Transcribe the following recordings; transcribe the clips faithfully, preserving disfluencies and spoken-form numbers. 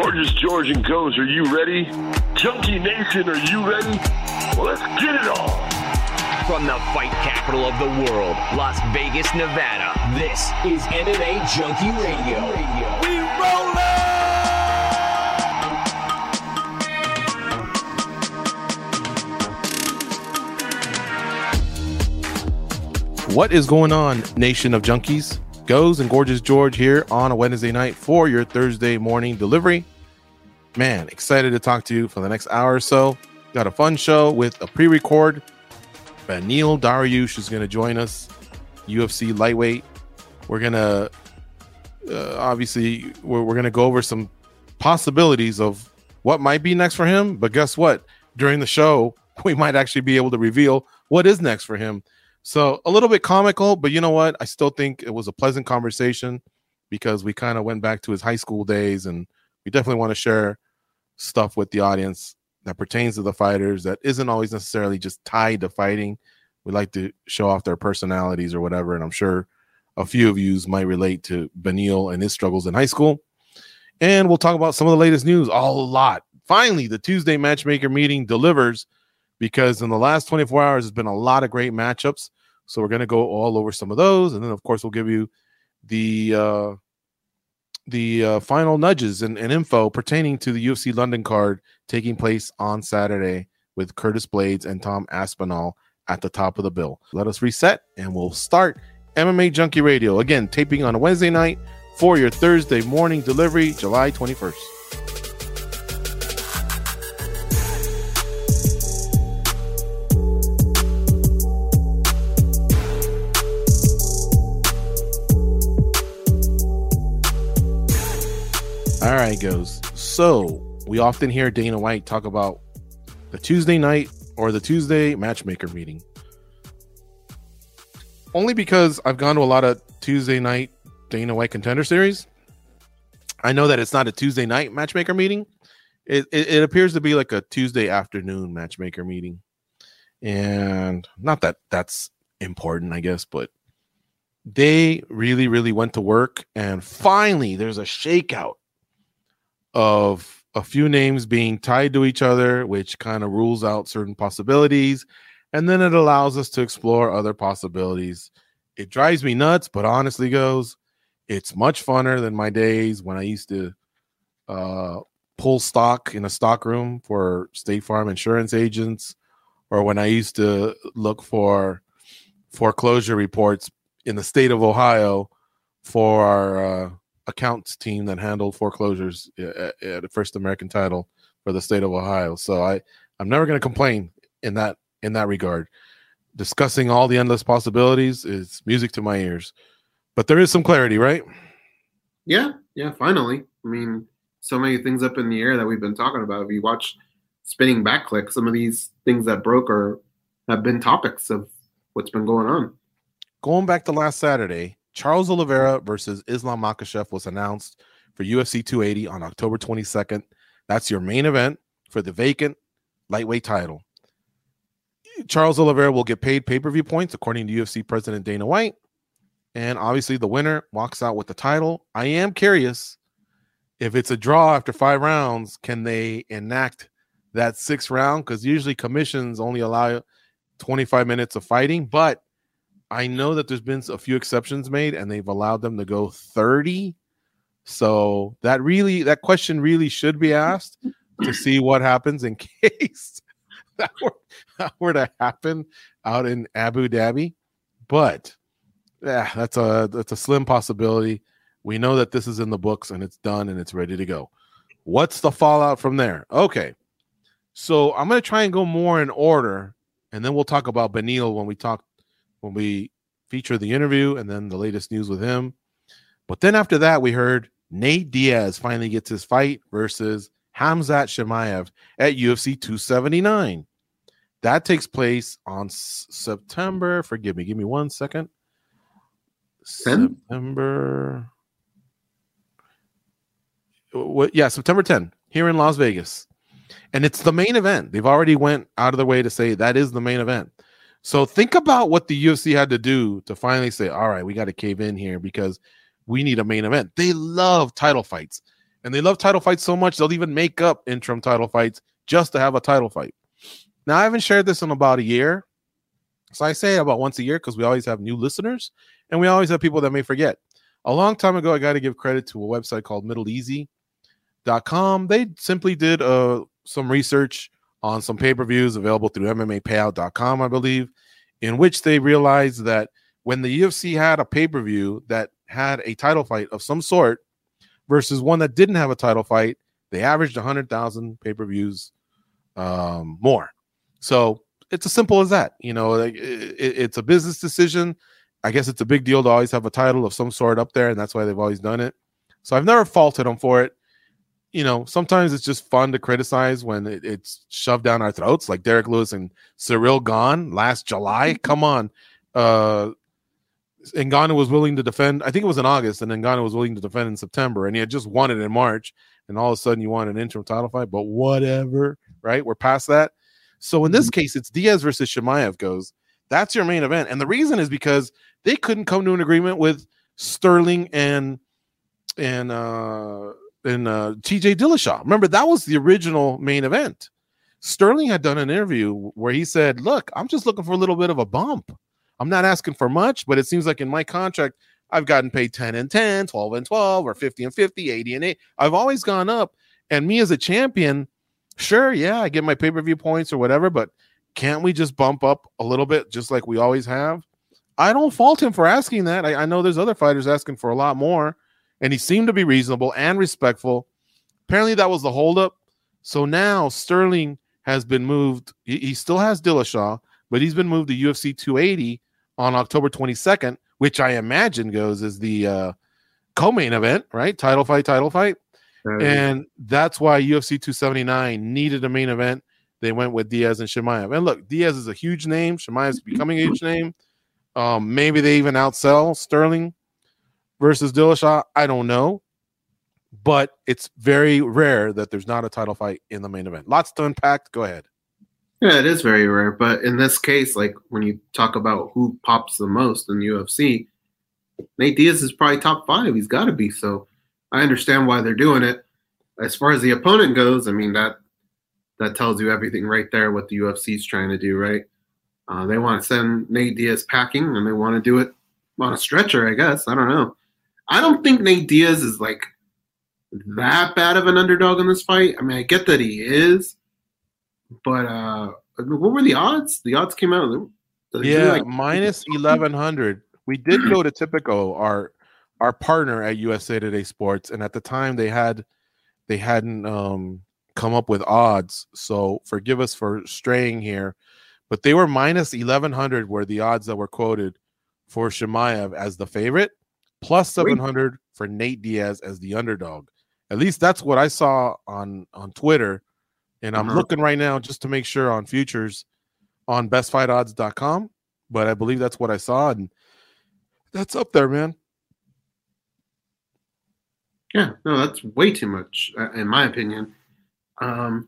Gorgeous George and Goes, are you ready? Junkie Nation, are you ready? Well, let's get it on. From the fight capital of the world, Las Vegas, Nevada, this is M M A Junkie Radio. We rollin'! What is going on, Nation of Junkies? Goes and Gorgeous George here on a Wednesday night for your Thursday morning delivery. Man, excited to talk to you for the next hour or so. Got a fun show with a pre-record. Beneil Dariush is going to join us, U F C lightweight. We're going to, uh, obviously, we're, we're going to go over some possibilities of what might be next for him. But guess what? During the show, we might actually be able to reveal what is next for him. So a little bit comical, but you know what? I still think it was a pleasant conversation because we kind of went back to his high school days, and we definitely want to share stuff with the audience that pertains to the fighters that isn't always necessarily just tied to fighting. We like to show off their personalities or whatever, and I'm sure a few of you might relate to Beneil and his struggles in high school. And we'll talk about some of the latest news, a lot. Finally, the Tuesday matchmaker meeting delivers, because in the last twenty-four hours, there's been a lot of great matchups. So we're going to go all over some of those. And then, of course, we'll give you the uh, the uh, final nudges and, and info pertaining to the U F C London card taking place on Saturday with Curtis Blaydes and Tom Aspinall at the top of the bill. Let us reset, and we'll start M M A Junkie Radio. Again, taping on a Wednesday night for your Thursday morning delivery, July twenty-first. All right, goes. So we often hear Dana White talk about the Tuesday night or the Tuesday matchmaker meeting. Only because I've gone to a lot of Tuesday night Dana White Contender Series. I know that it's not a Tuesday night matchmaker meeting. It, it, it appears to be like a Tuesday afternoon matchmaker meeting. And not that that's important, I guess, but they really, really went to work. And finally, there's a shakeout of a few names being tied to each other, which kind of rules out certain possibilities. And then it allows us to explore other possibilities. It drives me nuts, but honestly, goes, it's much funner than my days when I used to uh, pull stock in a stock room for State Farm insurance agents, or when I used to look for foreclosure reports in the state of Ohio for our uh, accounts team that handled foreclosures at, at First American Title for the state of Ohio. So I, I'm never going to complain in that in that regard. Discussing all the endless possibilities is music to my ears. But there is some clarity, right? Yeah, yeah, finally. I mean, so many things up in the air that we've been talking about. If you watch Spinning Back Click, some of these things that broke are have been topics of what's been going on. Going back to last Saturday, Charles Oliveira versus Islam Makhachev was announced for U F C two eighty on October twenty-second. That's your main event for the vacant lightweight title. Charles Oliveira will get paid pay-per-view points, according to U F C President Dana White. And obviously the winner walks out with the title. I am curious, if it's a draw after five rounds, can they enact that sixth round? Because usually commissions only allow twenty-five minutes of fighting, but I know that there's been a few exceptions made, and they've allowed them to go thirty. So that really, that question really should be asked to see what happens in case that were, that were to happen out in Abu Dhabi. But yeah, that's a that's a slim possibility. We know that this is in the books and it's done and it's ready to go. What's the fallout from there? Okay, so I'm going to try and go more in order, and then we'll talk about Beneil when we talk. when we feature the interview and then the latest news with him. But then after that, we heard Nate Diaz finally gets his fight versus Khamzat Chimaev at U F C two seventy-nine. That takes place on S- September. Forgive me. Give me one second. ten? September. What? Yeah, September tenth here in Las Vegas. And it's the main event. They've already went out of their way to say that is the main event. So think about what the U F C had to do to finally say, all right, we got to cave in here because we need a main event. They love title fights. And they love title fights so much, they'll even make up interim title fights just to have a title fight. Now, I haven't shared this in about a year. So I say about once a year because we always have new listeners and we always have people that may forget. A long time ago, I got to give credit to a website called middle easy dot com. They simply did uh, some research on some pay-per-views available through M M A payout dot com, I believe, in which they realized that when the U F C had a pay-per-view that had a title fight of some sort versus one that didn't have a title fight, they averaged one hundred thousand pay-per-views um, more. So it's as simple as that. You know, it, it, it's a business decision. I guess it's a big deal to always have a title of some sort up there, and that's why they've always done it. So I've never faulted them for it. You know, sometimes it's just fun to criticize when it, it's shoved down our throats, like Derek Lewis and Cyril Gane last July. Come on. Uh, Ngannou was willing to defend. I think it was in August, and Ngannou was willing to defend in September, and he had just won it in March, and all of a sudden you want an interim title fight, but whatever, right? We're past that. So in this case, it's Diaz versus Chimaev goes. That's your main event. And the reason is because they couldn't come to an agreement with Sterling and and uh, and uh, T J Dillashaw. Remember, that was the original main event. Sterling had done an interview where he said, look, I'm just looking for a little bit of a bump. I'm not asking for much, but it seems like in my contract, I've gotten paid ten and ten, twelve and twelve, or fifty and fifty, eighty and eight. I've always gone up. And me as a champion, sure, yeah, I get my pay-per-view points or whatever, but can't we just bump up a little bit just like we always have? I don't fault him for asking that. I, I know there's other fighters asking for a lot more, and he seemed to be reasonable and respectful. Apparently that was the holdup. So now Sterling has been moved. He, he still has Dillashaw, but he's been moved to U F C two eighty on October twenty-second, which I imagine goes as the uh, co-main event, right? Title fight, title fight. Right. And that's why U F C two seventy-nine needed a main event. They went with Diaz and Chimaev. And look, Diaz is a huge name. Chimaev is becoming a huge name. Um, maybe they even outsell Sterling versus Dillashaw. I don't know. But it's very rare that there's not a title fight in the main event. Lots to unpack. Go ahead. Yeah, it is very rare. But in this case, like when you talk about who pops the most in the U F C, Nate Diaz is probably top five. He's got to be. So I understand why they're doing it. As far as the opponent goes, I mean, that that tells you everything right there what the U F C is trying to do, right? Uh, they want to send Nate Diaz packing, and they want to do it on a stretcher, I guess. I don't know. I don't think Nate Diaz is, like, that bad of an underdog in this fight. I mean, I get that he is, but uh, what were the odds? The odds came out. Yeah, like, minus eleven hundred. We did go to Tipico, our our partner at U S A Today Sports, and at the time they had they hadn't um, come up with odds. So forgive us for straying here, but they were minus eleven hundred were the odds that were quoted for Chimaev as the favorite, plus seven hundred for Nate Diaz as the underdog. At least that's what I saw on on Twitter, and I'm uh-huh. looking right now just to make sure on futures on best fight odds dot com, but I believe that's what I saw, and that's up there, man. Yeah, no, that's way too much, uh, in my opinion. Um,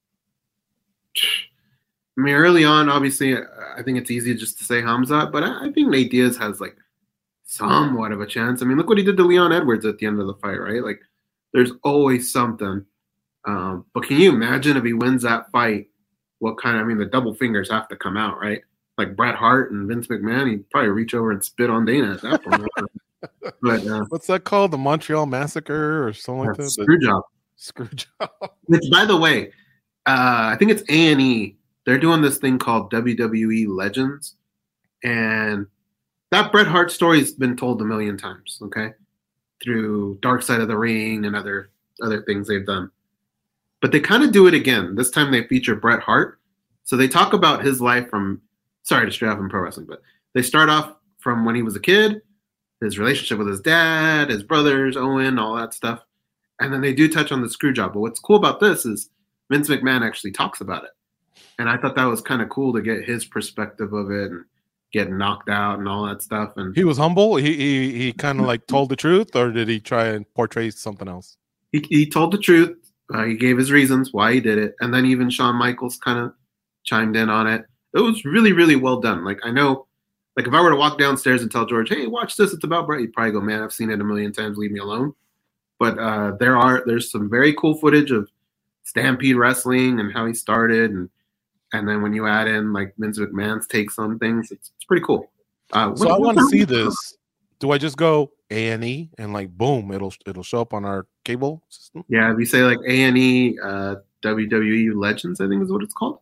I mean, early on, obviously, I think it's easy just to say Hamzat, but I, I think Nate Diaz has, like, somewhat of a chance. I mean, look what he did to Leon Edwards at the end of the fight, right? Like, there's always something. Um, but can you imagine if he wins that fight, what kind of, I mean, the double fingers have to come out, right? Like Bret Hart and Vince McMahon, he'd probably reach over and spit on Dana at that point. But, uh, what's that called? The Montreal Massacre or something like that? Screw job. Screw job. Which, by the way, uh, I think it's A and E. They're doing this thing called W W E Legends. And that Bret Hart story has been told a million times, okay? Through Dark Side of the Ring and other other things they've done. But they kind of do it again. This time they feature Bret Hart. So they talk about his life from, sorry to stray off from pro wrestling, but they start off from when he was a kid, his relationship with his dad, his brothers, Owen, all that stuff. And then they do touch on the screw job. But what's cool about this is Vince McMahon actually talks about it. And I thought that was kind of cool to get his perspective of it and getting knocked out and all that stuff. And he was humble. He he, he kind of like told the truth, or did he try and portray something else? He he told the truth. Uh, he gave his reasons why he did it, and then even Shawn Michaels kind of chimed in on it. It was really really well done. Like I know, like if I were to walk downstairs and tell George, "Hey, watch this. It's about Bret," he'd probably go, "Man, I've seen it a million times. Leave me alone." but uh, there are there's some very cool footage of Stampede Wrestling and how he started, and and then when you add in like Vince McMahon's takes on things, it's, it's pretty cool. Uh, so what, I want to what, see this. Do I just go A and E and like boom, it'll it'll show up on our cable system? Yeah, if you say like A and E, uh, W W E Legends, I think is what it's called.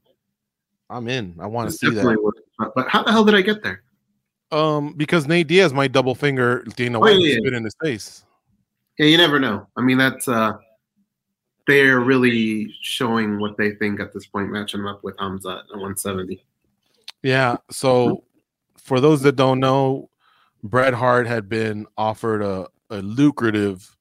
I'm in. I want to That's see definitely that. What, but how the hell did I get there? Um, because Nate Diaz might double finger Dana Oh, White yeah, and yeah. spit in his face. Yeah, you never know. I mean, that's uh, they're really showing what they think at this point, matching him up with Hamza at one seventy. Yeah. So for those that don't know, Bret Hart had been offered a, a lucrative,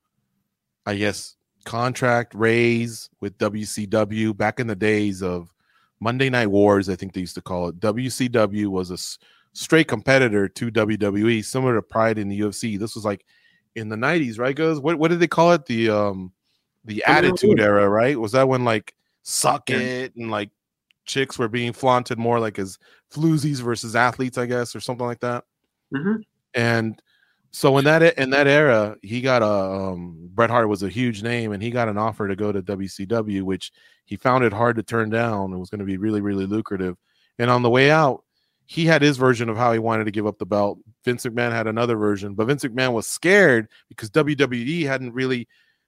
I guess, contract raise with W C W back in the days of Monday Night Wars, I think they used to call it. W C W was a s- straight competitor to W W E, similar to Pride in the U F C. This was like in the nineties, right, guys? What what did they call it? The um the Attitude Era, right? Was that when like Suck Yeah. It and like chicks were being flaunted more like as floozies versus athletes, I guess, or something like that? Mm-hmm. And so in that in that era, he got a um, Bret Hart was a huge name, and he got an offer to go to W C W, which he found it hard to turn down. It was going to be really, really lucrative. And on the way out, he had his version of how he wanted to give up the belt. Vince McMahon had another version, but Vince McMahon was scared because W W E hadn't really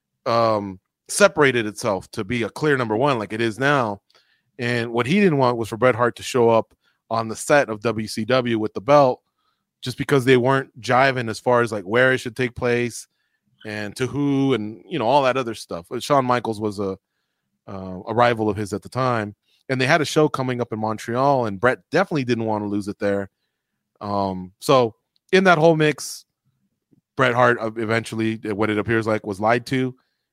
um, separated itself to be a clear number one like it is now. And what he didn't want was for Bret Hart to show up on the set of W C W with the belt, just because they weren't jiving as far as like where it should take place and to who and, you know, all that other stuff. Shawn Michaels was a uh, a rival of his at the time, and they had a show coming up in Montreal, and Bret definitely didn't want to lose it there. Um, so in that whole mix, Bret Hart eventually, what it appears like, was lied to.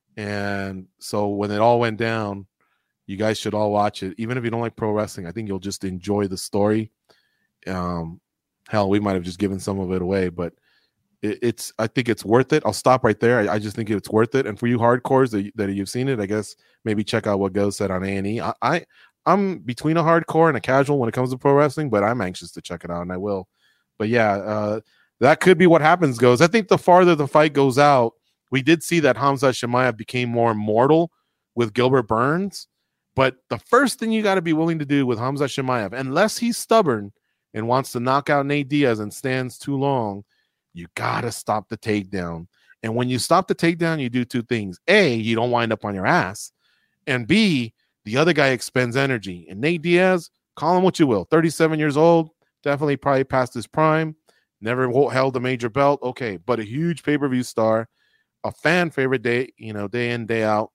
And so when it all went down, you guys should all watch it. Even if you don't like pro wrestling, I think you'll just enjoy the story. Um, hell, we might have just given some of it away, but it, it's, I think it's worth it. I'll stop right there. I, I just think it's worth it. And for you hardcores that, that you've seen it, I guess maybe check out what Go said on A and E. I, I, I'm between a hardcore and a casual when it comes to pro wrestling, but I'm anxious to check it out, and I will. But yeah, uh, that could be what happens, Goes. I think the farther the fight goes out, we did see that Hamza Chimaev became more mortal with Gilbert Burns. But the first thing you got to be willing to do with Hamza Chimaev, unless he's stubborn and wants to knock out Nate Diaz and stands too long, you got to stop the takedown. And when you stop the takedown, you do two things. A, you don't wind up on your ass. And B, the other guy expends energy. And Nate Diaz, call him what you will, thirty-seven years old, definitely probably past his prime, never held a major belt. Okay, but a huge pay-per-view star, a fan favorite day, you know, day in, day out,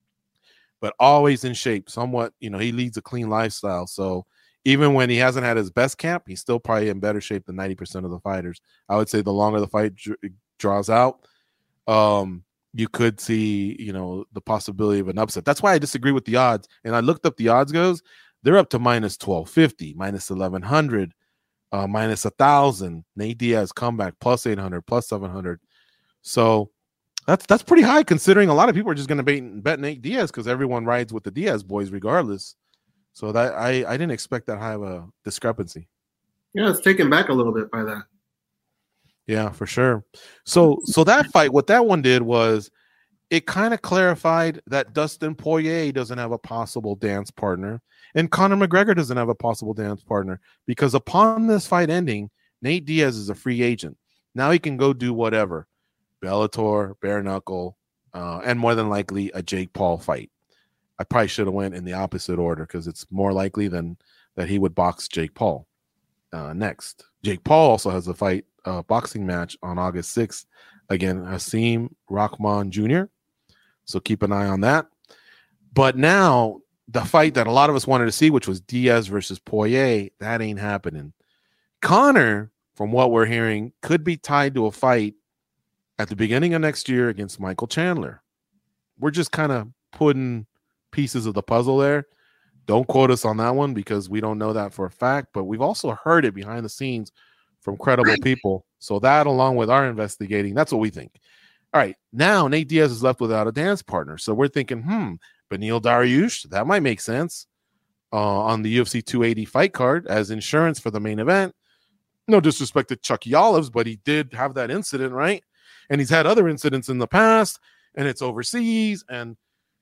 but always in shape. Somewhat, you know, he leads a clean lifestyle. So even when he hasn't had his best camp, he's still probably in better shape than ninety percent of the fighters. I would say the longer the fight dr- draws out, um, you could see, you know, the possibility of an upset. That's why I disagree with the odds. And I looked up the odds, Goes. They're up to minus twelve fifty, minus eleven hundred, uh, minus one thousand. Nate Diaz comeback, plus eight hundred, plus seven hundred. So that's that's pretty high, considering a lot of people are just going to bet, bet Nate Diaz because everyone rides with the Diaz boys regardless. So that I, I didn't expect that high of a discrepancy. Yeah, it's taken back a little bit by that. Yeah, for sure. So so that fight, what that one did was it kind of clarified that Dustin Poirier doesn't have a possible dance partner and Conor McGregor doesn't have a possible dance partner, because upon this fight ending, Nate Diaz is a free agent. Now he can go do whatever. Bellator, bare knuckle, uh, and more than likely a Jake Paul fight. I probably should have went in the opposite order because it's more likely than that he would box Jake Paul uh, next. Jake Paul also has a fight, uh, boxing match on August sixth against Hasim Rahman Junior So keep an eye on that. But now the fight that a lot of us wanted to see, which was Diaz versus Poirier, that ain't happening. Conor, from what we're hearing, could be tied to a fight at the beginning of next year against Michael Chandler. We're just kind of putting pieces of the puzzle there. Don't quote us on that one because we don't know that for a fact, but we've also heard it behind the scenes from credible people. So that, along with our investigating, that's what we think. All right, now Nate Diaz is left without a dance partner. So we're thinking, hmm, Beneil Dariush, that might make sense uh, on the U F C two eighty fight card as insurance for the main event. No disrespect to Chucky Olives, but he did have that incident, right? And he's had other incidents in the past. and it's overseas, and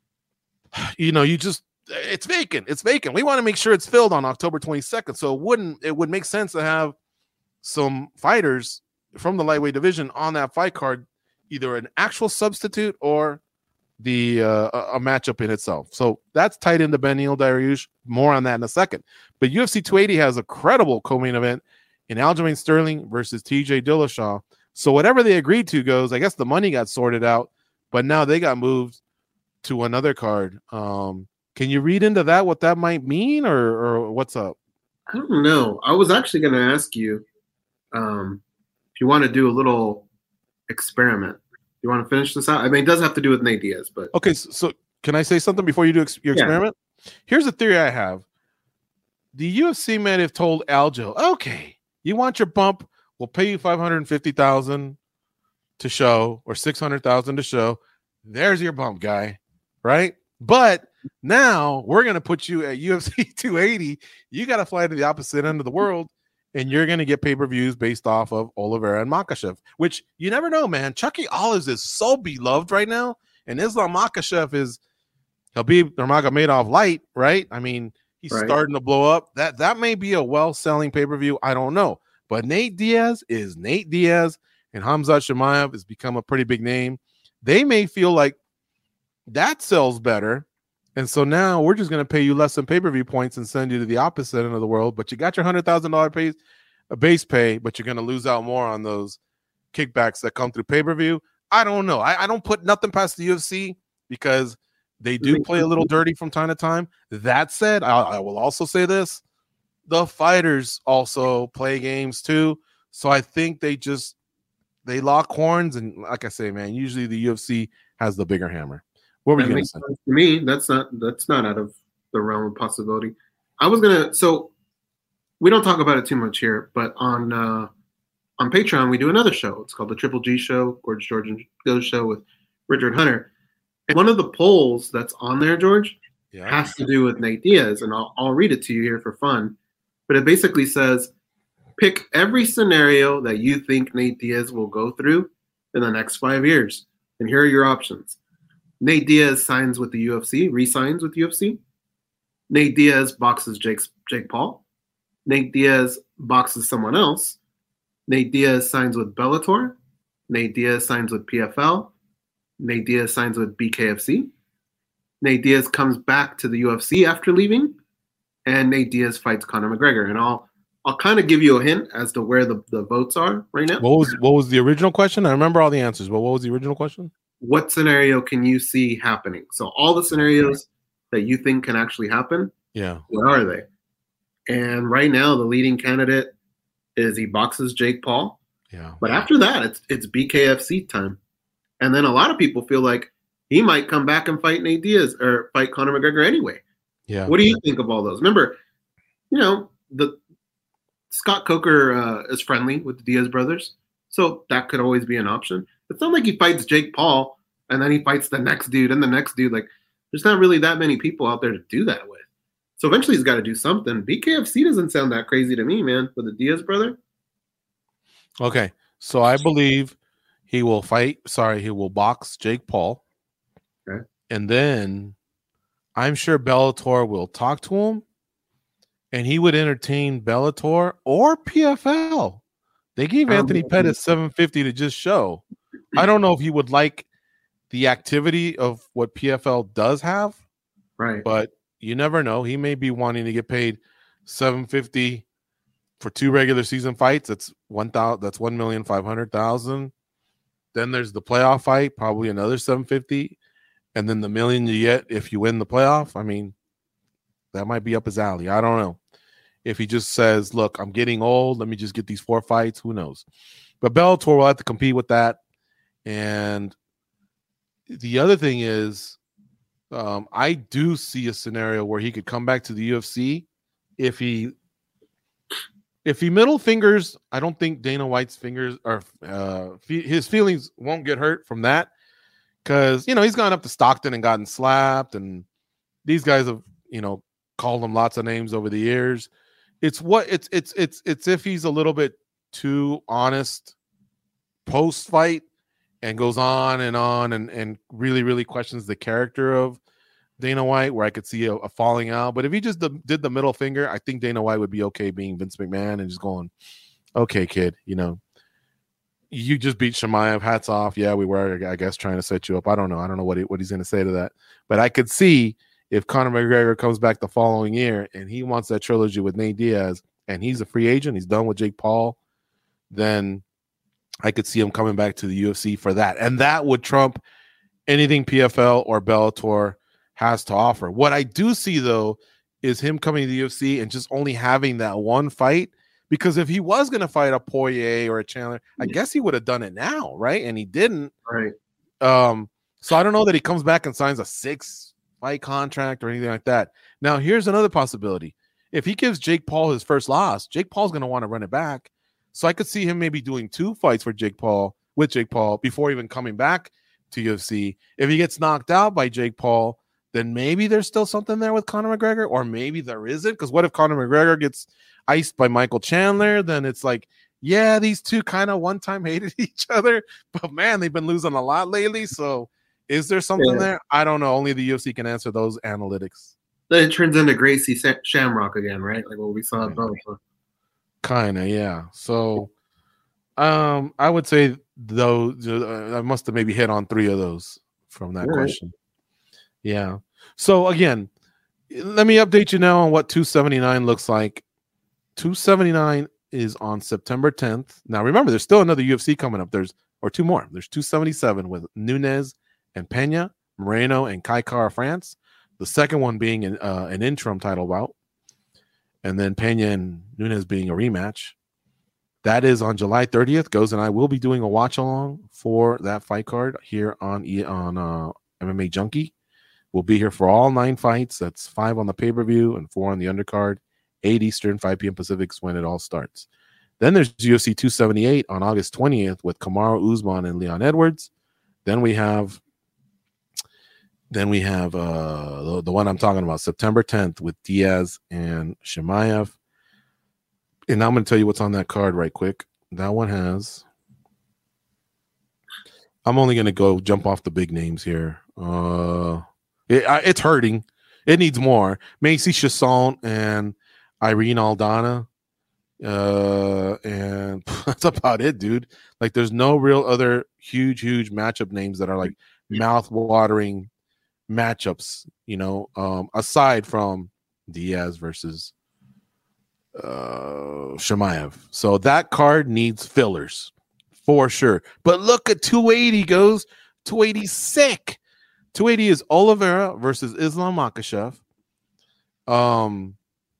you know, you just it's vacant. It's vacant. We want to make sure it's filled on October twenty-second. So it wouldn't it would make sense to have some fighters from the lightweight division on that fight card, either an actual substitute or the uh, a matchup in itself. So that's tied into Beneil Dariush. More on that in a second. But U F C two eighty has a credible co-main event in Aljamain Sterling versus T J Dillashaw. So whatever they agreed to goes. I guess the money got sorted out, but now they got moved to another card. Um, can you read into that what that might mean, or or what's up? I don't know. I was actually going to ask you um, if you want to do a little experiment. You want to finish this out? I mean, it does have to do with Nate Diaz, but okay. So, so can I say something before you do ex- your Yeah. experiment? Here's a theory I have. The U F C might have told Aljo, okay, you want your bump? We'll pay you five hundred fifty thousand dollars to show, or six hundred thousand dollars to show. There's your bump, guy, right? But now we're going to put you at U F C two eighty. You got to fly to the opposite end of the world, and you're going to get pay-per-views based off of Oliveira and Makhachev, which you never know, man. Chucky Olives is so beloved right now, and Islam Makhachev is Khabib Nurmagomedov light, right? I mean, he's Right. starting to blow up. That that may be a well-selling pay-per-view. I don't know. But Nate Diaz is Nate Diaz, and Khamzat Chimaev has become a pretty big name. They may feel like that sells better, and so now we're just going to pay you less than pay-per-view points and send you to the opposite end of the world, but you got your one hundred thousand dollars pay, a base pay, but you're going to lose out more on those kickbacks that come through pay-per-view. I don't know. I, I don't put nothing past the U F C because they do play a little dirty from time to time. That said, I, I will also say this. The fighters also play games too. So I think they just, they lock horns. And like I say, man, usually the U F C has the bigger hammer. What were that you going to makes say? sense to me. That's not that's not out of the realm of possibility. I was gonna so we don't talk about it too much here, but on uh, on Patreon we do another show. It's called the Triple G Show, Gorgeous George and Joe's show with Richard Hunter. And one of the polls that's on there, George, Yeah. has to do with Nate Diaz, and I'll I'll read it to you here for fun. But it basically says, pick every scenario that you think Nate Diaz will go through in the next five years, and here are your options. Nate Diaz signs with the U F C, re-signs with U F C. Nate Diaz boxes Jake, Jake Paul. Nate Diaz boxes someone else. Nate Diaz signs with Bellator. Nate Diaz signs with P F L. Nate Diaz signs with B K F C. Nate Diaz comes back to the U F C after leaving. And Nate Diaz fights Conor McGregor. And I'll I'll kind of give you a hint as to where the, the votes are right now. What was what was the original question? I remember all the answers, but what was the original question? What scenario can you see happening? So all the scenarios that you think can actually happen, Yeah. what are they? And right now, the leading candidate is he boxes Jake Paul. Yeah. But after that, it's it's B K F C time. And then a lot of people feel like he might come back and fight Nate Diaz or fight Conor McGregor anyway. Yeah. What do you think of all those? Remember, you know, the Scott Coker uh, is friendly with the Diaz brothers, so that could always be an option. It's not like he fights Jake Paul and then he fights the next dude and the next dude. Like, there's not really that many people out there to do that with. So eventually he's got to do something. B K F C doesn't sound that crazy to me, man, with the Diaz brother. Okay. So I believe he will fight. Sorry, he will box Jake Paul. Okay. And then I'm sure Bellator will talk to him, and he would entertain Bellator or P F L. They gave Um, Anthony Pettis seven fifty to just show. I don't know if he would like the activity of what P F L does have, Right. but you never know. He may be wanting to get paid seven fifty for two regular season fights. That's one thousand. That's one million five hundred thousand. Then there's the playoff fight, probably another seven fifty, and then the million you get if you win the playoff. I mean, that might be up his alley. I don't know. If he just says, "Look, I'm getting old. Let me just get these four fights." Who knows? But Bellator will have to compete with that. And the other thing is, um, I do see a scenario where he could come back to the U F C if he if he middle fingers. I don't think Dana White's fingers are uh, fe- his feelings won't get hurt from that, because you know he's gone up to Stockton and gotten slapped, and these guys have you know called him lots of names over the years. It's what it's it's it's it's if he's a little bit too honest post fight, and goes on and on and, and really, really questions the character of Dana White, where I could see a, a falling out. But if he just the, did the middle finger, I think Dana White would be okay being Vince McMahon and just going, okay, kid, you know, you just beat Shemaev. Hats off. Yeah, we were, I guess, trying to set you up. I don't know. I don't know what he, what he's going to say to that. But I could see if Conor McGregor comes back the following year and he wants that trilogy with Nate Diaz and he's a free agent, he's done with Jake Paul, then I could see him coming back to the U F C for that. And that would trump anything P F L or Bellator has to offer. What I do see, though, is him coming to the U F C and just only having that one fight. Because if he was going to fight a Poirier or a Chandler, I yeah. guess he would have done it now, right? And he didn't. Right. Um, so I don't know that he comes back and signs a six-fight contract or anything like that. Now, here's another possibility. If he gives Jake Paul his first loss, Jake Paul's going to want to run it back. So I could see him maybe doing two fights for Jake Paul, with Jake Paul, before even coming back to U F C. If he gets knocked out by Jake Paul, then maybe there's still something there with Conor McGregor, or maybe there isn't. Because what if Conor McGregor gets iced by Michael Chandler? Then it's like, yeah, these two kind of one time hated each other, but man, they've been losing a lot lately. So is there something yeah. there? I don't know. Only the U F C can answer those analytics. Then it turns into Gracie Shamrock again, right? Like what we saw at Bellator. Kind of, yeah. So um, I would say, though, uh, I must have maybe hit on three of those from that All question. Right. Yeah. So again, let me update you now on what two seventy-nine looks like. two seventy-nine is on September tenth. Now remember, there's still another U F C coming up. There's or two more. There's two seventy-seven with Nunes and Pena, Moreno and Kai Kara France. The second one being an, uh, an interim title bout, and then Pena and Nunes being a rematch. That is on July thirtieth. Goes and I will be doing a watch along for that fight card here on on uh, M M A Junkie. We'll be here for all nine fights. That's five on the pay-per-view and four on the undercard. eight Eastern, five p.m. Pacific when it all starts. Then there's U F C two seventy-eight on August twentieth with Kamaru Usman and Leon Edwards. Then we have then we have uh, the, the one I'm talking about, September tenth with Diaz and Shemaev. And I'm going to tell you what's on that card right quick. That one has I'm only going to go jump off the big names here. Uh It, it's hurting. It needs more. Macy Chiasson and Irene Aldana. Uh, and that's about it, dude. Like, there's no real other huge, huge matchup names that are like mouth-watering matchups, you know, um, aside from Diaz versus uh, Shemaev. So that card needs fillers for sure. But look at two eighty goes. two eighty sick. two eighty is Oliveira versus Islam Makhachev. Um,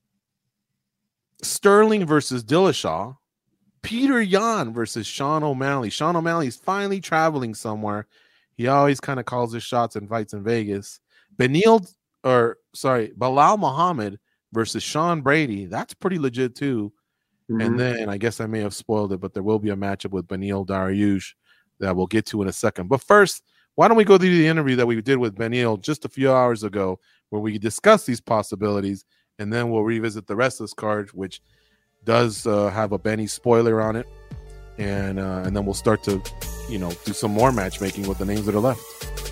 Sterling versus Dillashaw. Peter Yan versus Sean O'Malley. Sean O'Malley's finally traveling somewhere. He always kind of calls his shots and fights in Vegas. Benil, or sorry, Bilal Muhammad versus Sean Brady. That's pretty legit too. Mm-hmm. And then I guess I may have spoiled it, but there will be a matchup with Benil Dariush that we'll get to in a second. But first, why don't we go through the interview that we did with Benil just a few hours ago where we discuss these possibilities, and then we'll revisit the rest of this card, which does uh, have a Benny spoiler on it. And uh, and then we'll start to, you know, do some more matchmaking with the names that are left.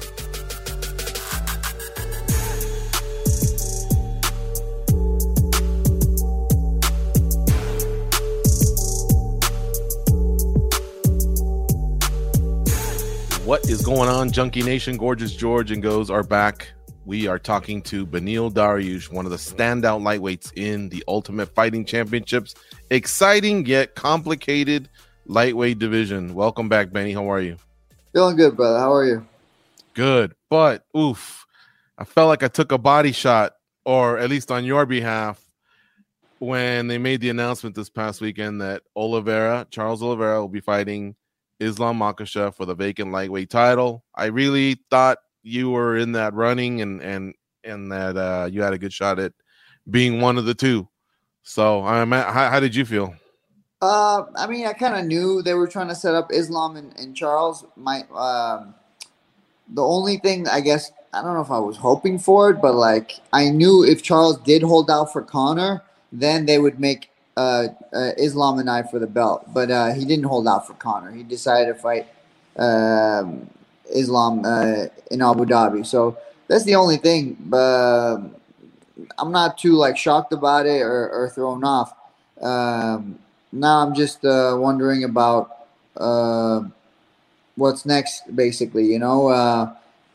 What is going on, Junkie Nation? Gorgeous George and Goes are back. We are talking to Benil Dariush, one of the standout lightweights in the Ultimate Fighting Championships. Exciting yet complicated lightweight division. Welcome back, Benny. How are you? Feeling good, brother. How are you? Good, but oof, I felt like I took a body shot, or at least on your behalf, when they made the announcement this past weekend that Oliveira, Charles Oliveira, will be fighting Islam Makhachev for the vacant lightweight title. I really thought you were in that running and and and that uh, you had a good shot at being one of the two. So, I'm at, how, how did you feel? Uh, I mean, I kind of knew they were trying to set up Islam and, and Charles. My um, the only thing, I guess, I don't know if I was hoping for it, but like I knew if Charles did hold out for Conor, then they would make uh, uh, Islam and I for the belt. But uh, he didn't hold out for Conor. He decided to fight um, Islam uh, in Abu Dhabi. So that's the only thing. But I'm not too like shocked about it or, or thrown off. Um, now I'm just uh, wondering about uh, what's next, basically. You know, uh,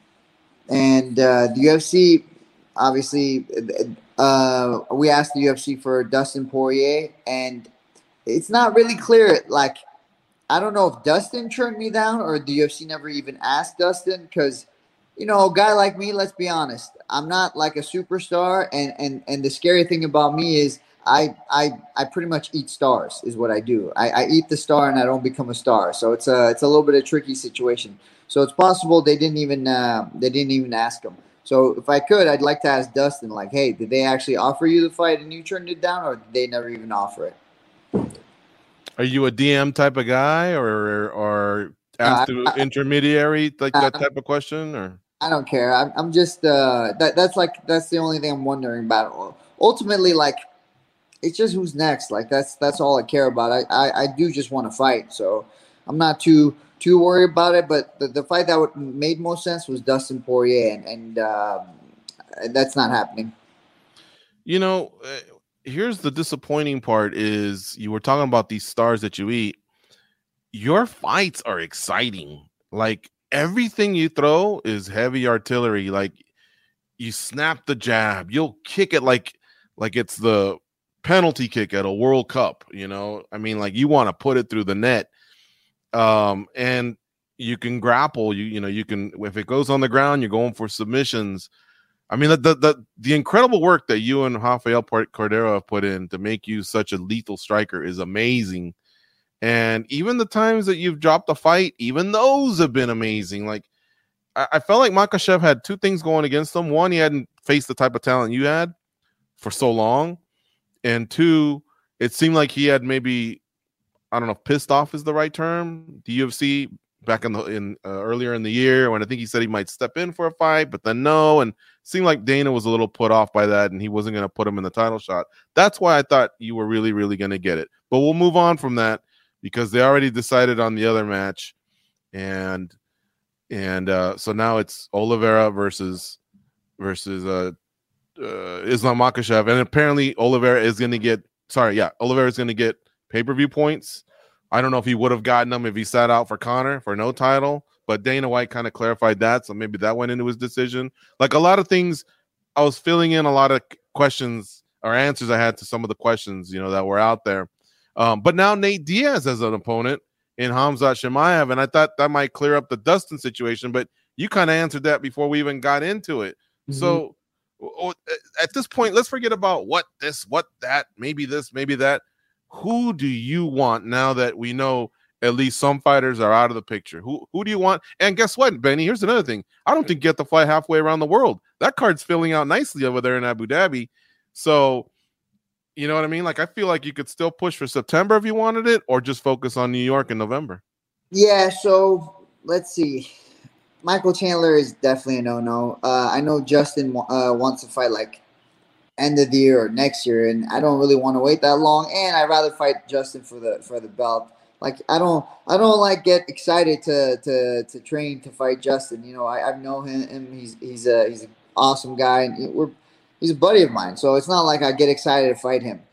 and uh, the U F C obviously. Uh, we asked the U F C for Dustin Poirier, and it's not really clear. Like, I don't know if Dustin turned me down or the U F C never even asked Dustin because, you know, a guy like me, let's be honest, I'm not like a superstar, and and and the scary thing about me is I I I pretty much eat stars is what I do. I, I eat the star and I don't become a star. So it's a it's a little bit of a tricky situation. So it's possible they didn't even uh, they didn't even ask him. So if I could, I'd like to ask Dustin, like, hey, did they actually offer you the fight and you turned it down, or did they never even offer it? Are you a D M type of guy, or or ask the uh, I, intermediary, like I, that type of question, or? I don't care. I'm, I'm just uh, that. That's like that's the only thing I'm wondering about. Ultimately, like, it's just who's next. Like that's that's all I care about. I I, I do just want to fight, so I'm not too. Too worried about it, but the, the fight that would, made most sense was Dustin Poirier, and and um, that's not happening. You know, uh, here's the disappointing part: is you were talking about these stars that you eat. Your fights are exciting. Like everything you throw is heavy artillery. Like you snap the jab, you'll kick it like like it's the penalty kick at a World Cup. You know, I mean, like you want to put it through the net. Um, and you can grapple, you, you know, you can, if it goes on the ground, you're going for submissions. I mean, the, the, the, the incredible work that you and Rafael Cordero have put in to make you such a lethal striker is amazing. And even the times that you've dropped a fight, even those have been amazing. Like I, I felt like Makhachev had two things going against him. One, he hadn't faced the type of talent you had for so long. And two, it seemed like he had maybe, I don't know if pissed off is the right term. The U F C back in the in uh, earlier in the year when I think he said he might step in for a fight, but then no, and it seemed like Dana was a little put off by that, and he wasn't going to put him in the title shot. That's why I thought you were really, really going to get it. But we'll move on from that because they already decided on the other match, and and uh, so now it's Oliveira versus versus uh, uh, Islam Makhachev, and apparently Oliveira is going to get sorry, yeah, Oliveira is going to get pay-per-view points. I don't know if he would have gotten them if he sat out for Conor for no title, but Dana White kind of clarified that, so maybe that went into his decision. Like a lot of things, I was filling in a lot of questions or answers I had to some of the questions, you know, that were out there. Um, but now Nate Diaz as an opponent in Khamzat Chimaev, and I thought that might clear up the Dustin situation, but you kind of answered that before we even got into it. Mm-hmm. So at this point, let's forget about what this, what that, maybe this, maybe that. Who do you want now that we know at least some fighters are out of the picture? Who who do you want? And guess what, Benny? Here's another thing. I don't think you have to fly halfway around the world. That card's filling out nicely over there in Abu Dhabi. So, you know what I mean? Like, I feel like you could still push for September if you wanted it, or just focus on New York in November. Yeah, so let's see. Michael Chandler is definitely a no-no. Uh, I know Justin uh, wants to fight like end of the year or next year, and I don't really want to wait that long, and I'd rather fight Justin for the for the belt. Like I don't I don't like get excited to to to train to fight Justin. You know, I I know him, him he's he's a he's an awesome guy, and we're he's a buddy of mine, so it's not like I get excited to fight him.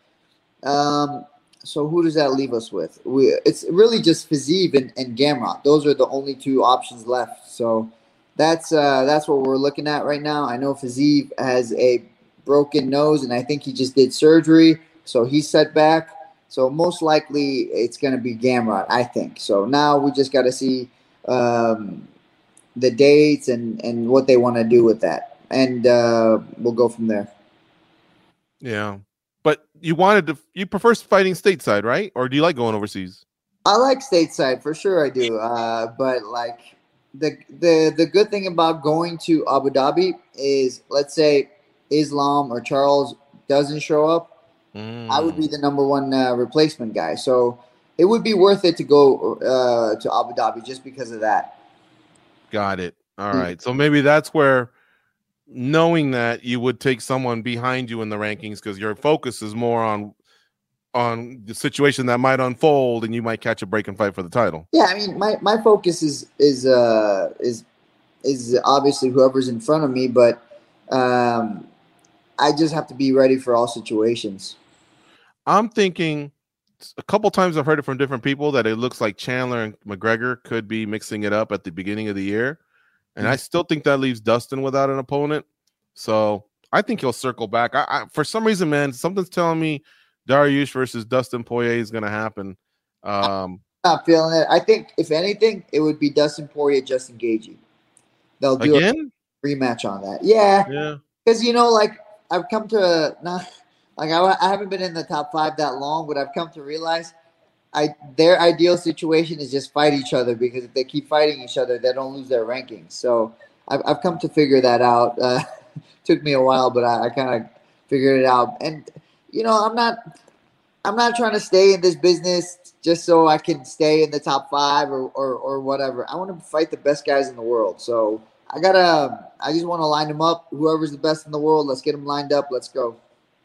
Um so who does that leave us with? We it's really just Fiziev and, and Gamrot. Those are the only two options left. So that's uh that's what we're looking at right now. I know Fiziev has a broken nose, and I think he just did surgery, so he's set back. So most likely it's going to be Gamrot, I think. So now we just got to see um, the dates and, and what they want to do with that, and uh, we'll go from there. Yeah, but you wanted to, you prefer fighting stateside, right? Or do you like going overseas? I like stateside for sure. I do, uh, but like the the the good thing about going to Abu Dhabi is, let's say Islam or Charles doesn't show up, mm. I would be the number one uh, replacement guy. So it would be worth it to go uh, to Abu Dhabi just because of that. Got it. All right. So maybe that's where, knowing that, you would take someone behind you in the rankings because your focus is more on on the situation that might unfold, and you might catch a break and fight for the title. Yeah, I mean, my, my focus is is uh, is is obviously whoever's in front of me, but um, I just have to be ready for all situations. I'm thinking a couple times I've heard it from different people that it looks like Chandler and McGregor could be mixing it up at the beginning of the year, and I still think that leaves Dustin without an opponent. So I think he'll circle back. I, I for some reason, man, something's telling me Dariush versus Dustin Poirier is going to happen. Um, I'm not feeling it. I think if anything, it would be Dustin Poirier, Justin Gaethje. They'll do again a rematch on that. Yeah, yeah. Because you know, like I've come to not like I, I haven't been in the top five that long, but I've come to realize I their ideal situation is just fight each other, because if they keep fighting each other, they don't lose their rankings. So I've I've come to figure that out. Uh, took me a while, but I, I kind of figured it out. And you know, I'm not I'm not trying to stay in this business just so I can stay in the top five or or, or whatever. I want to fight the best guys in the world. So I gotta I just want to line them up. Whoever's the best in the world, let's get them lined up. Let's go.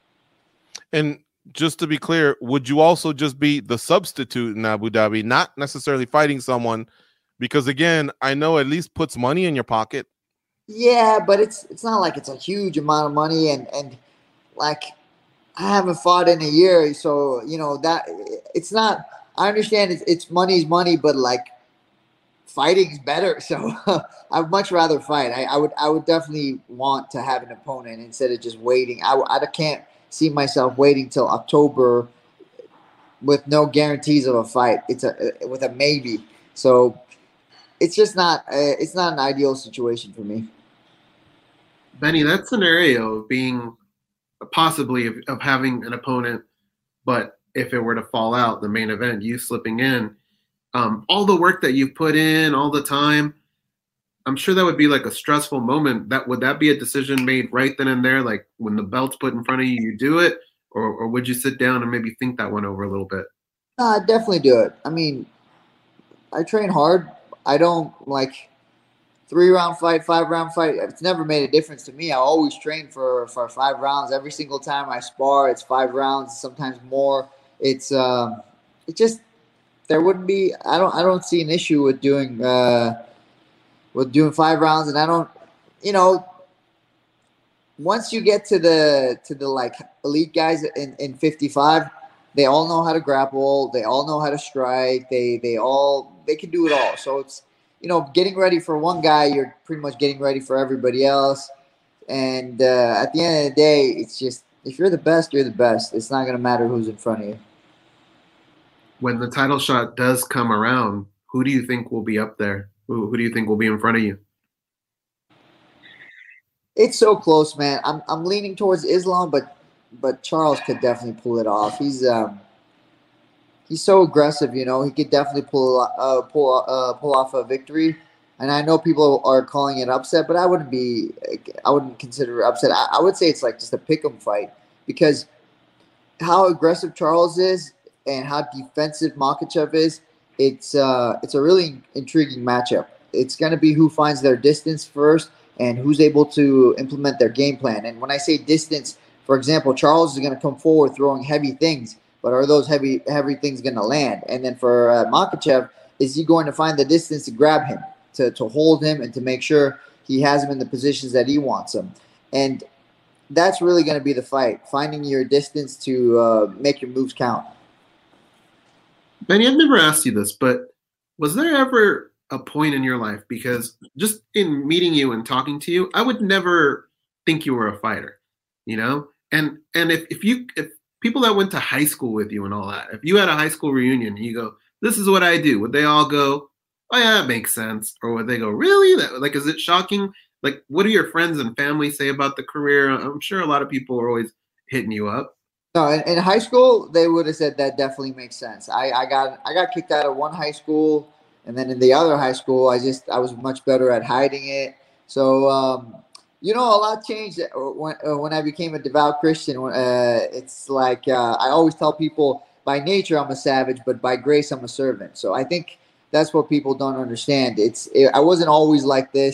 And just to be clear, would you also just be the substitute in Abu Dhabi, not necessarily fighting someone? Because again, I know at least puts money in your pocket. Yeah, but it's it's not like it's a huge amount of money, and and like I haven't fought in a year, so you know that it's not. I understand it's, it's money's money, but like fighting's better. So I'd much rather fight. I, I would I would definitely want to have an opponent instead of just waiting. I I can't see myself waiting till October with no guarantees of a fight. It's a with a maybe. So it's just not uh, it's not an ideal situation for me. Benny, that scenario of being possibly of, of having an opponent, but if it were to fall out, the main event, you slipping in, um, all the work that you've put in, all the time, I'm sure that would be like a stressful moment. That would that be a decision made right then and there, like when the belt's put in front of you, you do it, or or would you sit down and maybe think that one over a little bit? Uh, I'd definitely do it. I mean, I train hard. I don't like three round fight, five round fight. It's never made a difference to me. I always train for, for five rounds. Every single time I spar, it's five rounds, sometimes more. It's um, it just there wouldn't be. I don't I don't see an issue with doing uh, with doing five rounds, and I don't. You know, once you get to the to the like elite guys in, in fifty-five, they all know how to grapple. They all know how to strike. They they all they can do it all. So it's. You know, getting ready for one guy, you're pretty much getting ready for everybody else. And uh, at the end of the day, it's just, if you're the best, you're the best. It's not going to matter who's in front of you. When the title shot does come around, who do you think will be up there? Who, who do you think will be in front of you? It's so close, man. I'm I'm leaning towards Islam, but but Charles could definitely pull it off. He's um he's so aggressive, you know. He could definitely pull uh, pull uh, pull off a victory. And I know people are calling it upset, but I wouldn't be. I wouldn't consider it upset. I, I would say it's like just a pick'em fight, because how aggressive Charles is and how defensive Makhachev is. It's uh it's a really intriguing matchup. It's going to be who finds their distance first and who's able to implement their game plan. And when I say distance, for example, Charles is going to come forward throwing heavy things. But are those heavy heavy things going to land? And then for uh, Makhachev, is he going to find the distance to grab him, to, to hold him, and to make sure he has him in the positions that he wants him? And that's really going to be the fight, finding your distance to uh, make your moves count. Benny, I've never asked you this, but was there ever a point in your life, because just in meeting you and talking to you, I would never think you were a fighter, you know? And and if, if you if people that went to high school with you and all that, if you had a high school reunion and you go, this is what I do, would they all go, oh yeah, that makes sense? Or would they go, really? That, like, is it shocking? Like, what do your friends and family say about the career? I'm sure a lot of people are always hitting you up. No, in, in high school, they would have said that definitely makes sense. I, I got I got kicked out of one high school, and then in the other high school, I just I was much better at hiding it. So, um, you know, a lot changed when when I became a devout Christian. Uh, it's like uh, I always tell people, by nature I'm a savage, but by grace I'm a servant. So I think that's what people don't understand. It's it, I wasn't always like this.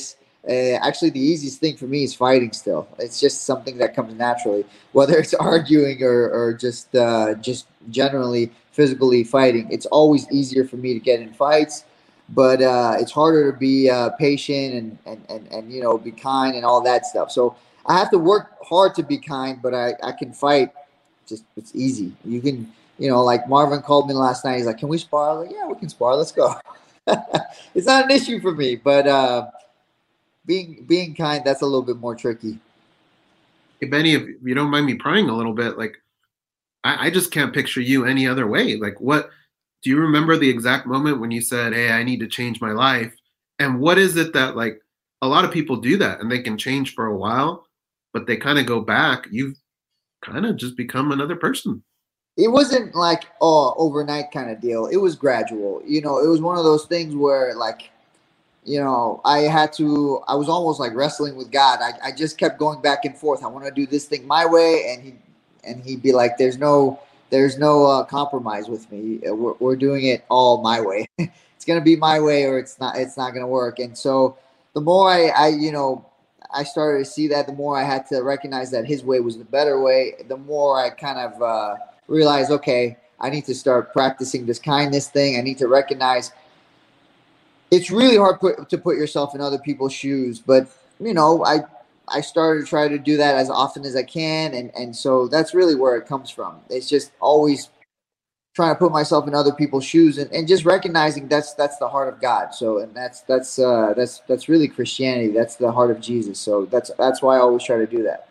Uh, actually, the easiest thing for me is fighting. Still, it's just something that comes naturally. Whether it's arguing or, or just uh, just generally physically fighting, it's always easier for me to get in fights. But uh, it's harder to be uh, patient and, and, and, and you know be kind and all that stuff. So I have to work hard to be kind, but I, I can fight. Just it's easy. You can you know like Marvin called me last night. He's like, "Can we spar?" I was like, "Yeah, we can spar. Let's go." It's not an issue for me, but. Uh, Being being kind, that's a little bit more tricky. Hey, Benny, if you don't mind me prying a little bit, like I, I just can't picture you any other way. Like, what do you remember the exact moment when you said, "Hey, I need to change my life"? And what is it that like a lot of people do that and they can change for a while, but they kind of go back. You've kind of just become another person. It wasn't like oh overnight kind of deal. It was gradual. You know, it was one of those things where like. You know, I had to, I was almost like wrestling with God. I, I just kept going back and forth. I want to do this thing my way. And he, and he'd be like, there's no, there's no uh, compromise with me. We're, we're doing it all my way. It's going to be my way or it's not, it's not going to work. And so the more I, I, you know, I started to see that, the more I had to recognize that his way was the better way. The more I kind of uh, realized, okay, I need to start practicing this kindness thing. I need to recognize it's really hard put, to put yourself in other people's shoes, but you know, I I started to try to do that as often as I can, and and so that's really where it comes from. It's just always trying to put myself in other people's shoes, and, and just recognizing that's that's the heart of God. So, and that's that's uh, that's that's really Christianity. That's the heart of Jesus. So that's that's why I always try to do that.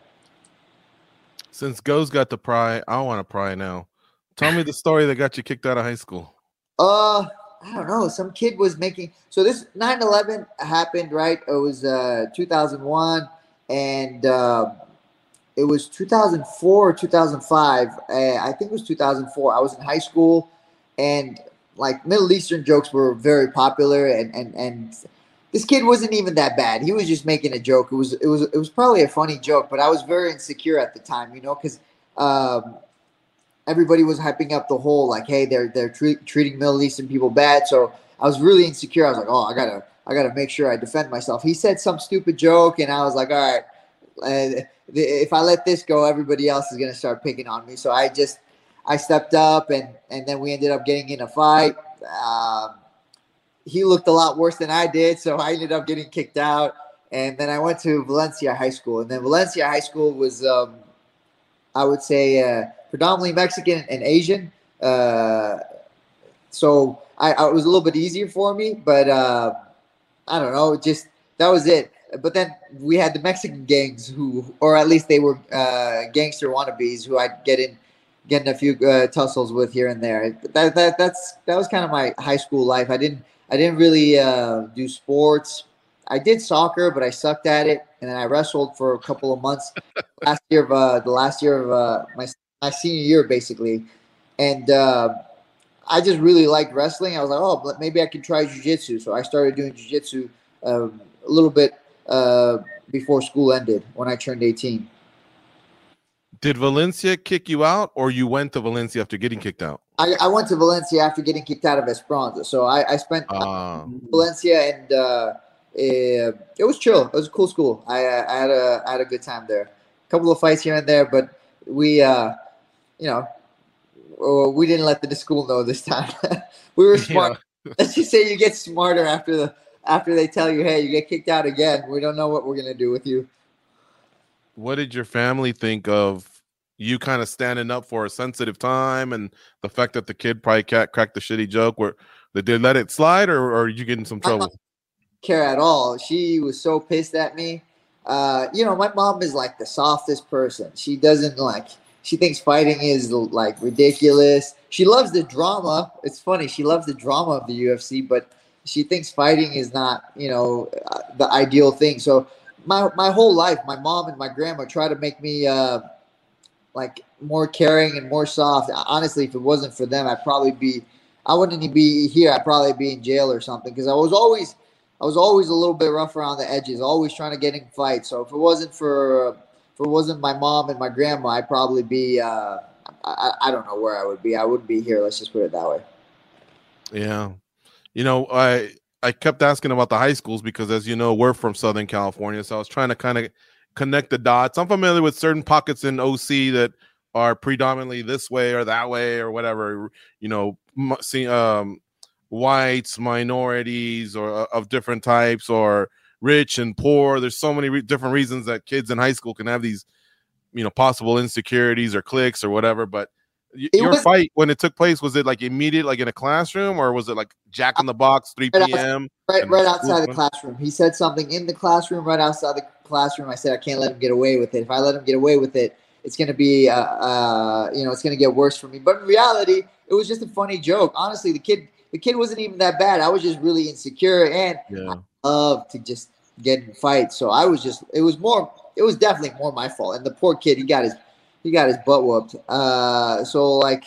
Since Go's got to pry, I want to pry now. Tell me the story that got you kicked out of high school. Uh. I don't know. Some kid was making – so this nine eleven happened, right? It was uh, two thousand one, and uh, it was two thousand four or two thousand five. Uh, I think it was two thousand four. I was in high school, and, like, Middle Eastern jokes were very popular, and, and, and this kid wasn't even that bad. He was just making a joke. It was it was, it was probably a funny joke, but I was very insecure at the time, you know, because um, – everybody was hyping up the whole like, hey, they're they're tre- treating Middle Eastern people bad. So I was really insecure. I was like, oh, I gotta I gotta make sure I defend myself. He said some stupid joke, and I was like, all right, uh, if I let this go, everybody else is gonna start picking on me. So I just I stepped up, and and then we ended up getting in a fight. Um, he looked a lot worse than I did, so I ended up getting kicked out. And then I went to Valencia High School, and then Valencia High School was, um, I would say. Uh, predominantly Mexican and Asian. Uh, so I, I, it was a little bit easier for me, but uh, I don't know, just that was it. But then we had the Mexican gangs who, or at least they were uh, gangster wannabes who I'd get in, getting a few uh, tussles with here and there. That, that, that's, that was kind of my high school life. I didn't, I didn't really uh, do sports. I did soccer, but I sucked at it. And then I wrestled for a couple of months last year of uh, the last year of uh, my my senior year, basically. And uh, I just really liked wrestling. I was like, oh, but maybe I can try jiu-jitsu. So I started doing jiu-jitsu um, a little bit uh, before school ended when I turned eighteen. Did Valencia kick you out, or you went to Valencia after getting kicked out? I, I went to Valencia after getting kicked out of Esperanza. So I, I spent uh. Valencia, and uh, it, it was chill. It was a cool school. I, I had a I had a good time there. A couple of fights here and there, but we uh, – you know, we didn't let the school know this time. We were smart. Yeah. Let's just say you get smarter after the after they tell you, hey, you get kicked out again. We don't know what we're gonna do with you. What did your family think of you kind of standing up for a sensitive time, and the fact that the kid probably cracked the shitty joke? Where did they let it slide, or, or are you getting some trouble? I don't care at all. She was so pissed at me. Uh, you know, my mom is like the softest person. She doesn't like. She thinks fighting is like ridiculous. She loves the drama. It's funny. She loves the drama of the U F C, but she thinks fighting is not, you know, uh, the ideal thing. So my my whole life, my mom and my grandma try to make me uh, like more caring and more soft. Honestly, if it wasn't for them, I'd probably be, I wouldn't be here. I'd probably be in jail or something, because I was always, I was always a little bit rough around the edges, always trying to get in fights. So if it wasn't for, if it wasn't my mom and my grandma, I'd probably be, uh, I, I don't know where I would be. I wouldn't be here. Let's just put it that way. Yeah. You know, I, I kept asking about the high schools because, as you know, we're from Southern California, so I was trying to kind of connect the dots. I'm familiar with certain pockets in O C that are predominantly this way or that way or whatever, you know, see, um, whites, minorities, or uh, of different types, or rich and poor. There's so many re- different reasons that kids in high school can have these, you know, possible insecurities or cliques or whatever. But y- It your was fight, when it took place, was it like immediate, like in a classroom, or was it like Jack in the Box, three right, p.m. right, and right school's outside the done? classroom. He said something in the classroom, right outside the classroom. I said, I can't let him get away with it. If I let him get away with it, it's going to be, uh, uh, you know, it's going to get worse for me. But in reality, it was just a funny joke. Honestly, the kid, the kid wasn't even that bad. I was just really insecure, and Yeah. I love to just get in fights. So I was just, it was more, it was definitely more my fault. And the poor kid, he got his, he got his butt whooped. Uh, so like,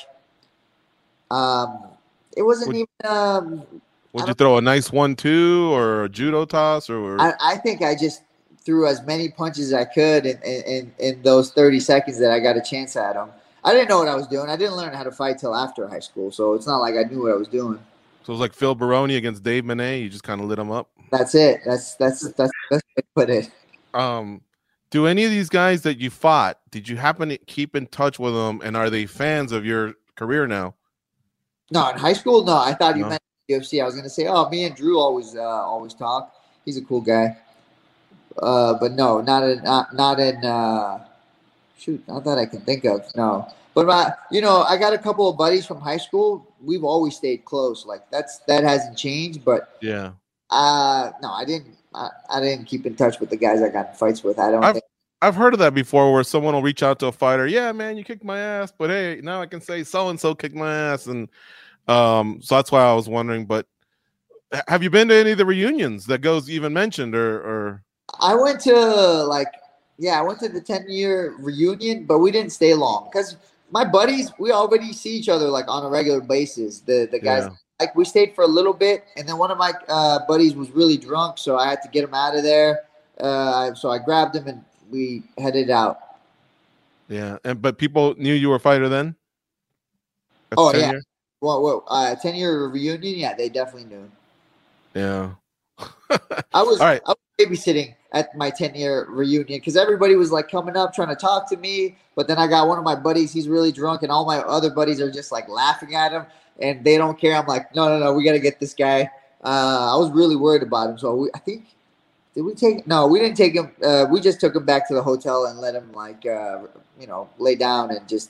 um, it wasn't Would- even. Um, Would you throw a nice one two or a judo toss or? I, I think I just threw as many punches as I could in, in, in, in those thirty seconds that I got a chance at him. I didn't know what I was doing. I didn't learn how to fight till after high school, so it's not like I knew what I was doing. So it was like Phil Baroni against Dave Monet. You just kind of lit him up. That's it. That's that's that's that's how I put it. Um, do any of these guys that you fought, did you happen to keep in touch with them, and are they fans of your career now? No, in high school, no. I thought you No? meant U F C. I was gonna say, oh, me and Drew always uh, always talk. He's a cool guy. Uh, but no, not in not not in. Uh, shoot, not that I can think of. No, but my, you know, I got a couple of buddies from high school. We've always stayed close. Like that's that hasn't changed. But Yeah. uh, no, I didn't. I, I didn't keep in touch with the guys I got in fights with. I don't I've think. I've heard of that before, where someone will reach out to a fighter. Yeah, man, you kicked my ass, but hey, now I can say so and so kicked my ass, and um, so that's why I was wondering. But h- have you been to any of the reunions that Goes even mentioned, or or? I went to like, yeah, I went to the ten year reunion, but we didn't stay long because my buddies, we already see each other like on a regular basis. The the guys, Yeah. like we stayed for a little bit, and then one of my uh, buddies was really drunk, so I had to get him out of there. Uh, so I grabbed him and we headed out. Yeah, and but people knew you were a fighter then. That's Oh, ten yeah. years? Well, well, uh, ten year reunion, yeah, they definitely knew. Yeah. I was, All right. I was babysitting at my ten year reunion because everybody was like coming up trying to talk to me. But then I got one of my buddies, he's really drunk, and all my other buddies are just like laughing at him and they don't care. I'm like, no, no, no, we got to get this guy. Uh, I was really worried about him. So we, I think, did we take, no, we didn't take him. Uh, we just took him back to the hotel and let him like, uh, you know, lay down and just.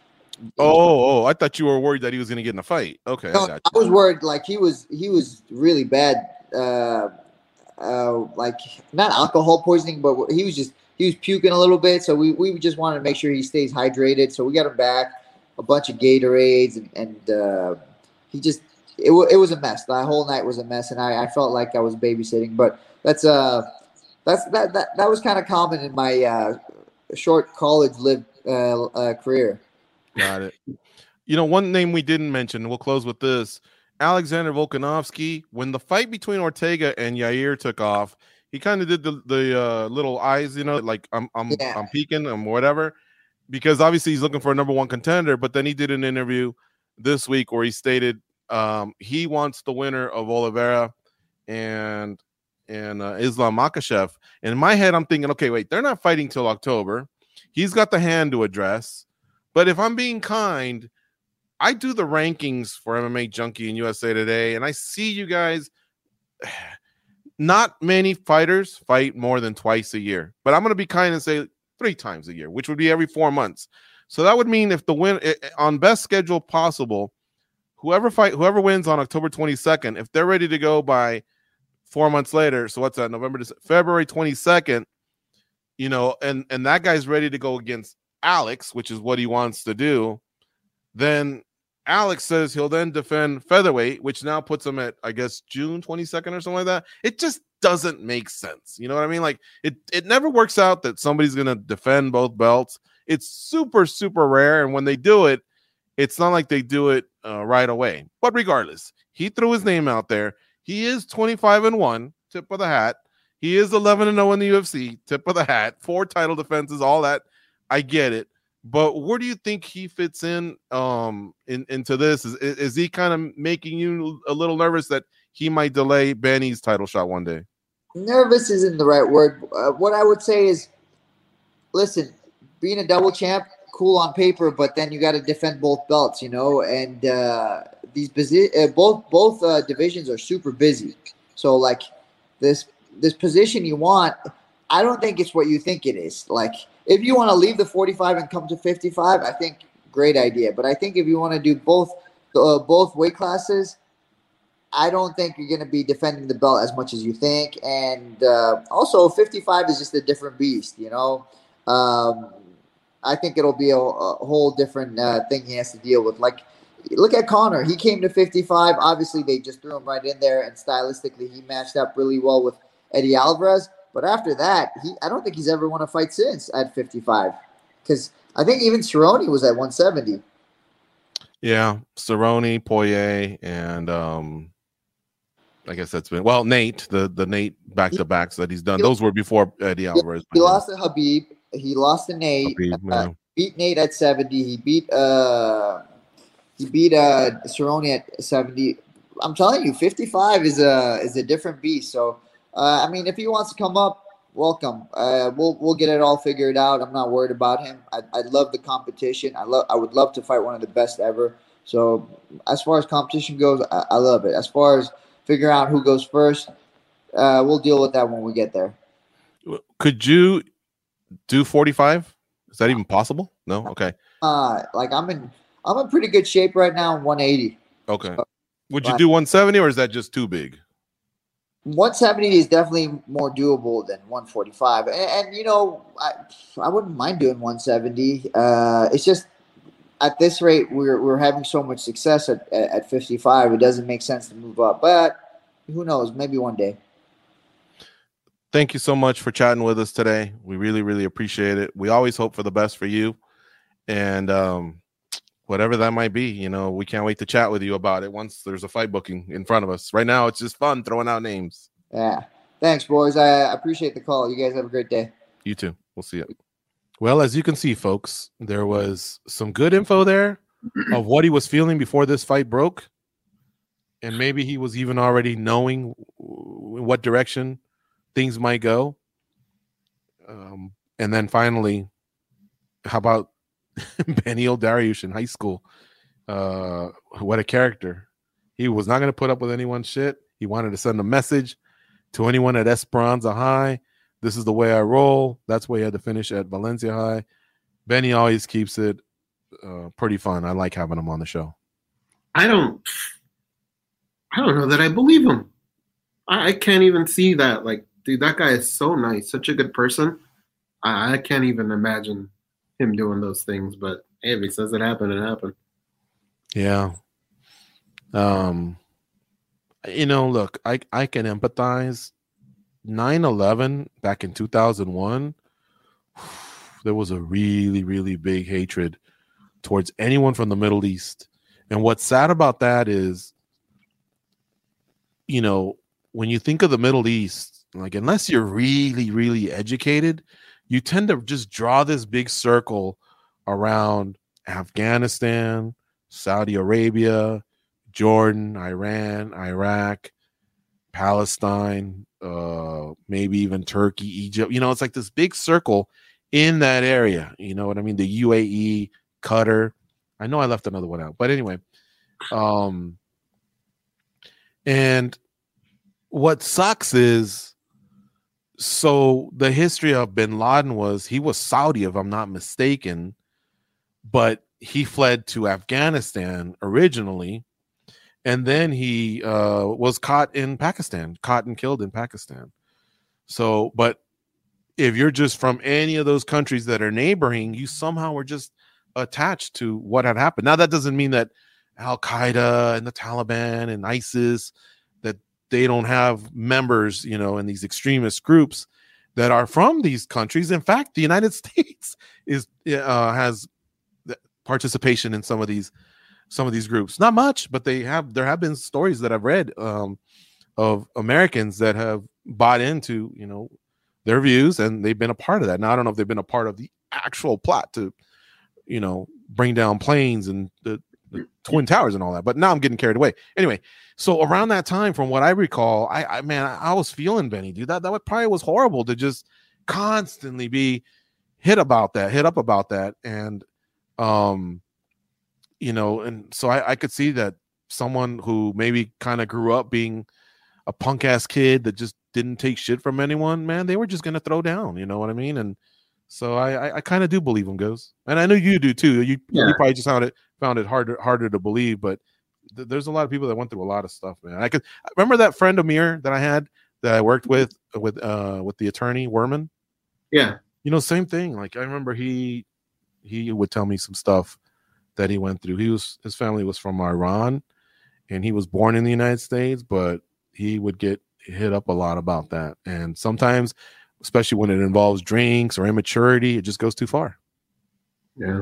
Oh, oh, I thought you were worried that he was going to get in a fight. Okay, No, I got I you. was worried. Like he was, he was really bad. Uh, uh, like not alcohol poisoning, but he was just he was puking a little bit. So we, we just wanted to make sure he stays hydrated. So we got him back a bunch of Gatorades, and, and uh, he just it, w- it was a mess. The whole night was a mess, and I, I felt like I was babysitting. But that's uh that's that that, that was kind of common in my uh, short college lived uh, uh, career. Got it. You know, one name we didn't mention, we'll close with this. Alexander Volkanovski, when the fight between Ortega and Yair took off, he kind of did the, the uh, little eyes, you know, like I'm I'm Yeah. I'm peeking, I'm whatever, because obviously he's looking for a number one contender. But then he did an interview this week where he stated um, he wants the winner of Oliveira and and uh, Islam Makhachev. And in my head, I'm thinking, okay, wait, they're not fighting till October. He's got the hand to address. But if I'm being kind, I do the rankings for M M A Junkie and U S A Today, and I see you guys. Not many fighters fight more than twice a year, but I'm going to be kind and say three times a year, which would be every four months. So that would mean if the win on best schedule possible, whoever fight, whoever wins on October twenty-second, if they're ready to go by four months later, so what's that? November, December, February twenty-second, you know, and and that guy's ready to go against Alex, which is what he wants to do. Then Alex says he'll then defend featherweight, which now puts him at, I guess, June twenty-second or something like that. It just doesn't make sense. You know what I mean? Like it, it never works out that somebody's going to defend both belts. It's super, super rare. And when they do it, it's not like they do it uh, right away. But regardless, he threw his name out there. He is twenty-five and one, tip of the hat. He is eleven and oh in the U F C, tip of the hat. Four title defenses, all that. I get it. But where do you think he fits in um in into this? Is is he kind of making you a little nervous that he might delay Benny's title shot one day? Nervous isn't the right word. Uh, what I would say is, listen, being a double champ, cool on paper, but then you got to defend both belts, you know. And uh, these posi- uh, both both uh, divisions are super busy. So like this this position you want, I don't think it's what you think it is. Like if you want to leave the forty-five and come to fifty-five, I think great idea. But I think if you want to do both uh, both weight classes, I don't think you're going to be defending the belt as much as you think. And uh, also, fifty-five is just a different beast, you know. Um, I think it'll be a, a whole different uh, thing he has to deal with. Like, look at Conor. He came to fifty-five. Obviously, they just threw him right in there, and stylistically, he matched up really well with Eddie Alvarez. But after that, he I don't think he's ever won a fight since at fifty-five. Because I think even Cerrone was at one seventy. Yeah, Cerrone, Poirier, and um, I guess that's been well. Nate, the the Nate back to backs that he's done. Those were before Eddie Alvarez. He lost to Habib. He lost to Nate. Habib, uh, yeah. Beat Nate at seventy. He beat uh he beat uh Cerrone at seventy. I'm telling you, fifty-five is a is a different beast. So uh, I mean, if he wants to come up, welcome. Uh, we'll we'll get it all figured out. I'm not worried about him. I I love the competition. I love I would love to fight one of the best ever. So as far as competition goes, I, I love it. As far as figure out who goes first, uh, we'll deal with that when we get there. Could you do forty-five? Is that even possible? No. Okay. Uh, like I'm in, I'm in pretty good shape right now. one eighty. Okay. Would you do one seventy, or is that just too big? one seventy is definitely more doable than one forty-five, and, and you know, I I wouldn't mind doing one seventy. Uh, it's just at this rate we're we're having so much success at at fifty-five. It doesn't make sense to move up, but who knows? Maybe one day. Thank you so much for chatting with us today. We really, really appreciate it. We always hope for the best for you. And um, whatever that might be, you know, we can't wait to chat with you about it once there's a fight booking in front of us. Right now, it's just fun throwing out names. Yeah. Thanks, boys. I appreciate the call. You guys have a great day. You too. We'll see you. Well, as you can see, folks, there was some good info there of what he was feeling before this fight broke. And maybe he was even already knowing what direction things might go. Um, and then finally, how about Beneil Dariush in high school? Uh, what a character. He was not going to put up with anyone's shit. He wanted to send a message to anyone at Esperanza High. This is the way I roll. That's why he had to finish at Valencia High. Benny always keeps it uh, pretty fun. I like having him on the show. I don't I don't know that I believe him. I, I can't even see that. Like, dude, that guy is so nice, such a good person. I, I can't even imagine him doing those things. But hey, if he says it happened, it happened. Yeah. Um, you know, look, I, I can empathize. nine eleven back in two thousand one, there was a really, really big hatred towards anyone from the Middle East. And what's sad about that is, you know, when you think of the Middle East, like, unless you're really, really educated, you tend to just draw this big circle around Afghanistan, Saudi Arabia, Jordan, Iran, Iraq, Palestine, uh, maybe even Turkey, Egypt. You know, it's like this big circle in that area. You know what I mean? The U A E, Qatar. I know I left another one out, but anyway. Um, and what sucks is, so the history of Bin Laden was he was Saudi, if I'm not mistaken, but he fled to Afghanistan originally. And then he uh, was caught in Pakistan, caught and killed in Pakistan. So, but if you're just from any of those countries that are neighboring, you somehow were just attached to what had happened. Now, that doesn't mean that Al-Qaeda and the Taliban and ISIS, that they don't have members, you know, in these extremist groups that are from these countries. In fact, the United States is uh, has participation in some of these some of these groups. Not much, but they have. There have been stories that I've read um, of Americans that have bought into, you know, their views, and they've been a part of that. Now, I don't know if they've been a part of the actual plot to, you know, bring down planes and the the Twin Towers and all that. But now I'm getting carried away. Anyway, so around that time, from what I recall, I, I man, I, I was feeling Benny, dude. That that would probably was horrible to just constantly be hit about that, hit up about that, and um, you know, and so I, I could see that someone who maybe kind of grew up being a punk ass kid that just didn't take shit from anyone, man, they were just gonna throw down. You know what I mean? And so I, I, I kind of do believe him, Goes, and I know you do too. You, yeah. you probably just found it found it harder harder to believe, but th- there's a lot of people that went through a lot of stuff, man. I could I remember that friend Amir that I had that I worked with with uh with the attorney Werman. Yeah, you know, same thing. Like I remember he he would tell me some stuff that he went through. He was his family was from Iran, and he was born in the United States, but he would get hit up a lot about that, and sometimes, especially when it involves drinks or immaturity, it just goes too far. Yeah.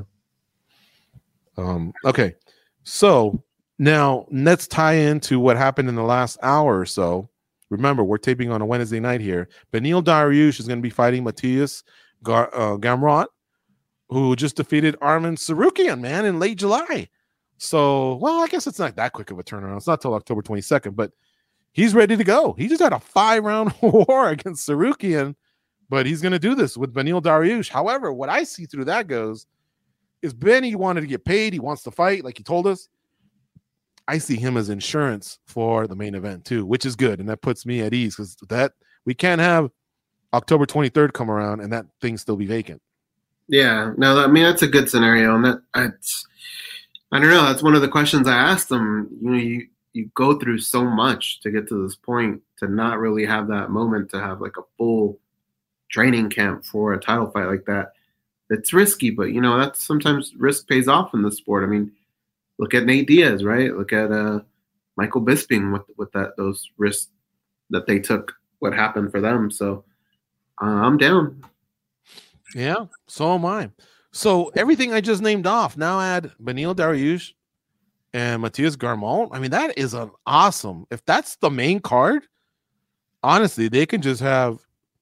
Um, okay. So now let's tie into what happened in the last hour or so. Remember, we're taping on a Wednesday night here. Beneil Dariush is going to be fighting Matthias Gar- uh, Gamrot, who just defeated Arman Tsarukyan, man, in late July. So, well, I guess it's not that quick of a turnaround. It's not till October twenty-second, but he's ready to go. He just had a five-round war against Tsarukyan, but he's going to do this with Beneil Dariush. However, what I see through that goes is Benny wanted to get paid. He wants to fight, like he told us. I see him as insurance for the main event too, which is good, and that puts me at ease because that we can't have October twenty-third come around and that thing still be vacant. Yeah, no, I mean that's a good scenario, and that it's, I don't know. That's one of the questions I asked him. You know, you you go through so much to get to this point to not really have that moment to have like a full training camp for a title fight like that. It's risky, but you know that's sometimes risk pays off in the sport. I mean, look at Nate Diaz, right? Look at uh, Michael Bisping with with that those risks that they took. What happened for them? So uh, I'm down. Yeah, so am I. So everything I just named off now add Beneil Dariush and Matthias Gamrot. I mean, that is an awesome. If that's the main card, honestly, they can just have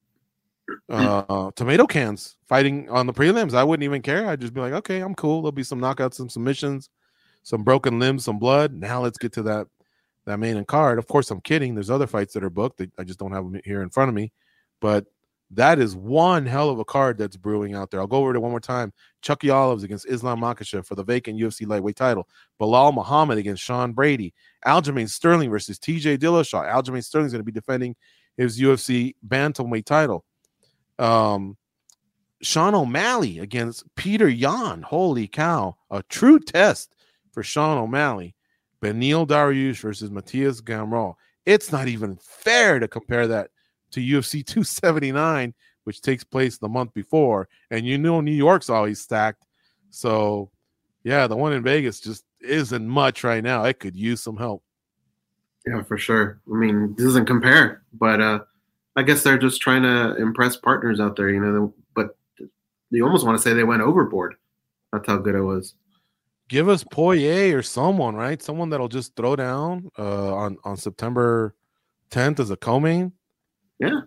uh, tomato cans fighting on the prelims. I wouldn't even care. I'd just be like, okay, I'm cool. There'll be some knockouts, some submissions, some broken limbs, some blood. Now let's get to that that main card. Of course, I'm kidding. There's other fights that are booked. That I just don't have them here in front of me, but that is one hell of a card that's brewing out there. I'll go over it one more time. Chucky Olives against Islam Makhachev for the vacant U F C lightweight title. Bilal Muhammad against Sean Brady. Aljamain Sterling versus T J Dillashaw. Aljamain Sterling is going to be defending his U F C bantamweight title. Um, Sean O'Malley against Peter Yan. Holy cow. A true test for Sean O'Malley. Beneil Dariush versus Matthias Gamrot. It's not even fair to compare that to U F C two seventy-nine, which takes place the month before. And you know New York's always stacked. So, yeah, the one in Vegas just isn't much right now. It could use some help. Yeah, for sure. I mean, it doesn't compare. But uh, I guess they're just trying to impress partners out there, you know. But you almost want to say they went overboard. That's how good it was. Give us Poirier or someone, right? Someone that'll just throw down uh, on, on September tenth as a co-main. Yeah.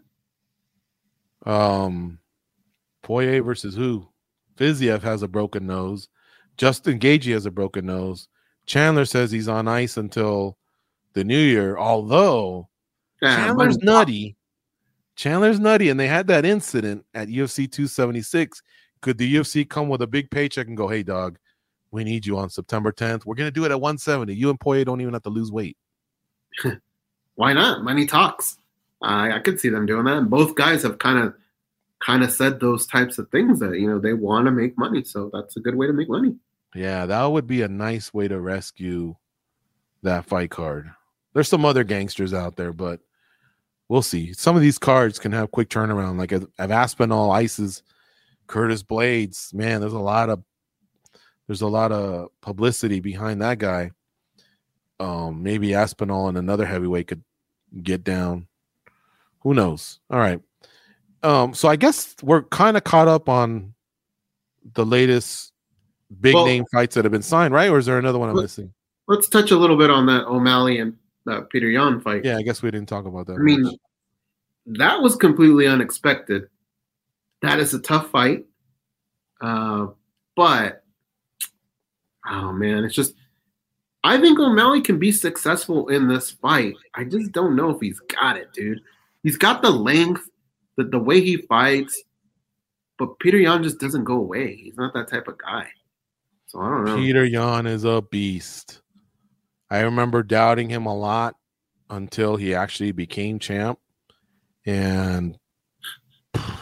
Um, Poirier versus who? Fiziev has a broken nose. Justin Gaethje has a broken nose. Chandler says he's on ice until the new year. Although yeah, Chandler's but- nutty, Chandler's nutty, and they had that incident at U F C two seventy-six. Could the U F C come with a big paycheck and go, "Hey, dog, we need you on September tenth. We're gonna do it at one seventy. You and Poirier don't even have to lose weight." Why not? Money talks. I, I could see them doing that. And both guys have kind of kind of said those types of things that, you know, they want to make money. So that's a good way to make money. Yeah, that would be a nice way to rescue that fight card. There's some other gangsters out there, but we'll see. Some of these cards can have quick turnaround. Like of Aspinall, Ice's, Curtis Blades. Man, there's a lot of there's a lot of publicity behind that guy. Um, maybe Aspinall and another heavyweight could get down. Who knows? All right. Um, so I guess we're kind of caught up on the latest big well, name fights that have been signed, right? Or is there another one I'm missing? Let's touch a little bit on that O'Malley and uh, Peter Yan fight. Yeah, I guess we didn't talk about that. I mean, much. That was completely unexpected. That is a tough fight. Uh, but, oh, man, it's just I think O'Malley can be successful in this fight. I just don't know if he's got it, dude. He's got the length, the, the way he fights, but Peter Yan just doesn't go away. He's not that type of guy. So I don't know. Peter Yan is a beast. I remember doubting him a lot until he actually became champ. And I,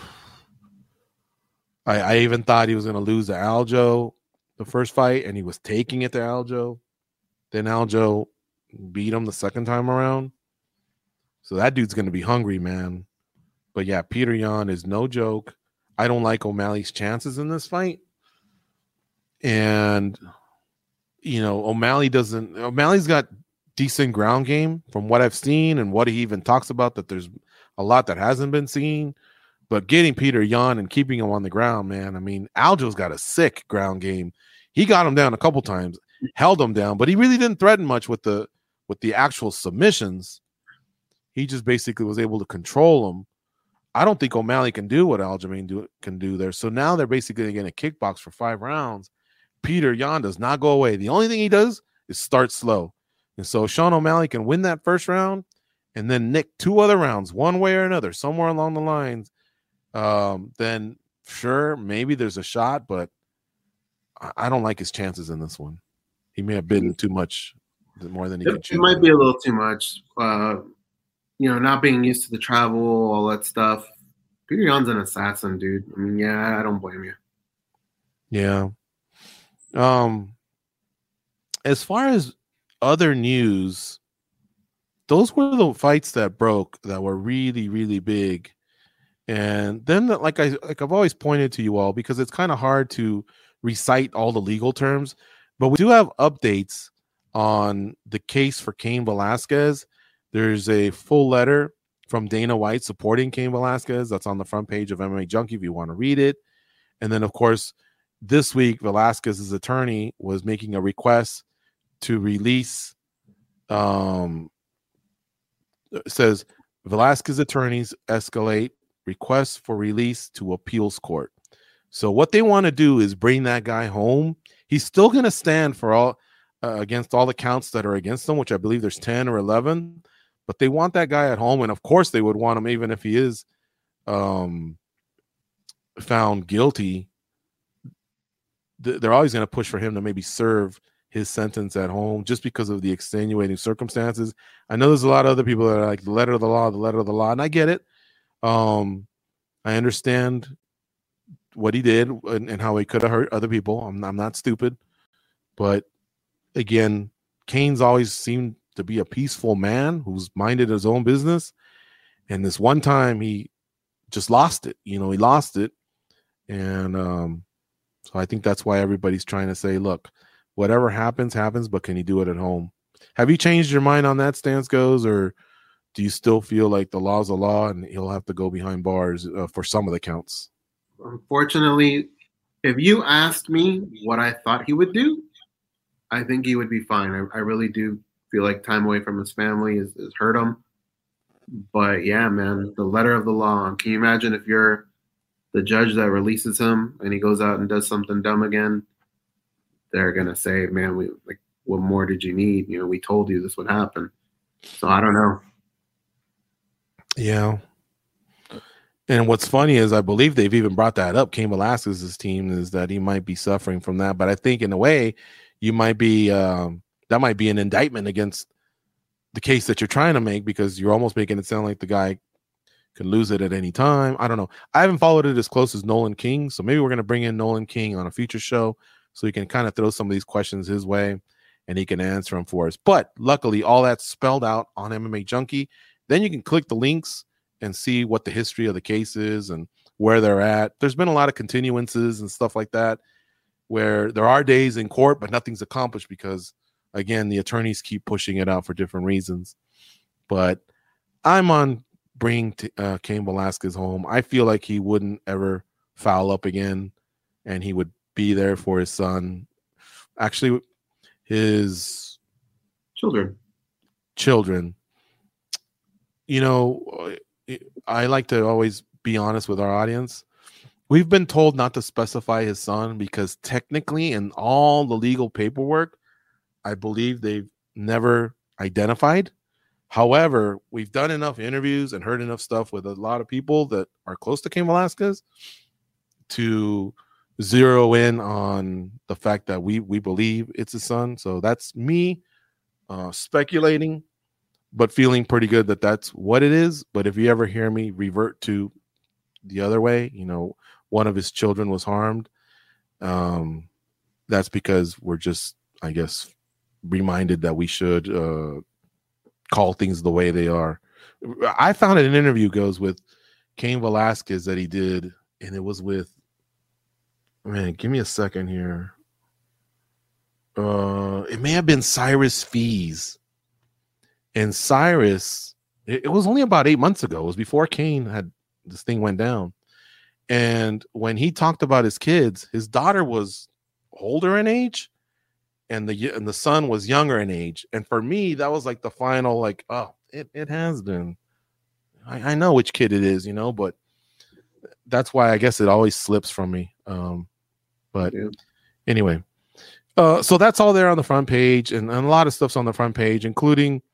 I even thought he was going to lose to Aljo the first fight, and he was taking it to Aljo. Then Aljo beat him the second time around. So that dude's going to be hungry, man. But yeah, Peter Yan is no joke. I don't like O'Malley's chances in this fight. And, you know, O'Malley doesn't – O'Malley's got decent ground game from what I've seen and what he even talks about, that there's a lot that hasn't been seen. But getting Peter Yan and keeping him on the ground, man, I mean, Aljo's got a sick ground game. He got him down a couple times, held him down, but he really didn't threaten much with the with the actual submissions. He just basically was able to control him. I don't think O'Malley can do what Aljamain do, can do there. So now they're basically going to kickbox for five rounds. Peter Yan does not go away. The only thing he does is start slow. And so Sean O'Malley can win that first round and then nick two other rounds one way or another, somewhere along the lines. Um, then sure, maybe there's a shot, but I, I don't like his chances in this one. He may have bitten too much, more than he it, can chew. It might be a little too much. Uh, you know, not being used to the travel, all that stuff. Peter Yan's an assassin, dude. I mean, yeah, I don't blame you. Yeah. Um, as far as other news, those were the fights that broke that were really, really big. And then, like I like I've always pointed to you all, because it's kind of hard to recite all the legal terms, but we do have updates on the case for Cain Velasquez. There's a full letter from Dana White supporting Cain Velasquez. That's on the front page of M M A Junkie if you want to read it. And then, of course, this week, Velasquez's attorney was making a request to release. Um, it says Velasquez attorneys escalate requests for release to appeals court. So what they want to do is bring that guy home. He's still going to stand for all uh, against all the counts that are against him, which I believe there's ten or eleven. But they want that guy at home, and of course they would want him even if he is um, found guilty. They're always going to push for him to maybe serve his sentence at home just because of the extenuating circumstances. I know there's a lot of other people that are like the letter of the law, the letter of the law, and I get it. Um, I understand what he did and, and how he could have hurt other people. I'm, I'm not stupid. But again, Cain's always seemed to be a peaceful man who's minded his own business. And this one time he just lost it. You know, he lost it. And um, so I think that's why everybody's trying to say, look, whatever happens, happens, but can you do it at home? Have you changed your mind on that stance, Goes, or do you still feel like the law's a law and he'll have to go behind bars uh, for some of the counts? Unfortunately, if you asked me what I thought he would do, I think he would be fine. I, I really do feel like time away from his family has, has hurt him. But yeah, man, the letter of the law. Can you imagine if you're the judge that releases him and he goes out and does something dumb again? They're gonna say, man, we like, what more did you need? You know, we told you this would happen. So I don't know. Yeah. And what's funny is I believe they've even brought that up. Cain Velasquez's team is that he might be suffering from that. But I think in a way, you might be um, that might be an indictment against the case that you're trying to make, because you're almost making it sound like the guy can lose it at any time. I don't know. I haven't followed it as close as Nolan King. So maybe we're going to bring in Nolan King on a future show so he can kind of throw some of these questions his way and he can answer them for us. But luckily, all that's spelled out on M M A Junkie. Then you can click the links and see what the history of the case is and where they're at. There's been a lot of continuances and stuff like that where there are days in court, but nothing's accomplished because, again, the attorneys keep pushing it out for different reasons. But I'm on bringing t- uh, Cain Velasquez home. I feel like he wouldn't ever foul up again, and he would be there for his son. Actually, his children. Children. You know, I like to always be honest with our audience. We've been told not to specify his son because technically in all the legal paperwork, I believe they've never identified. However, we've done enough interviews and heard enough stuff with a lot of people that are close to Cain Velasquez to zero in on the fact that we we believe it's his son. So that's me uh, speculating, but feeling pretty good that that's what it is. But if you ever hear me revert to the other way, you know, one of his children was harmed, um, that's because we're just, I guess, reminded that we should uh, call things the way they are. I found an interview goes with Cain Velasquez that he did, and it was with, man, give me a second here. Uh, it may have been Cyrus Fees. And Cyrus, it, it was only about eight months ago. It was before Cain had this thing went down. And when he talked about his kids, his daughter was older in age, and the and the son was younger in age. And for me, that was like the final, like, oh, it, it has been. I, I know which kid it is, you know, but that's why I guess it always slips from me. Um, but yeah. Anyway, uh, so that's all there on the front page, and, and a lot of stuff's on the front page, including,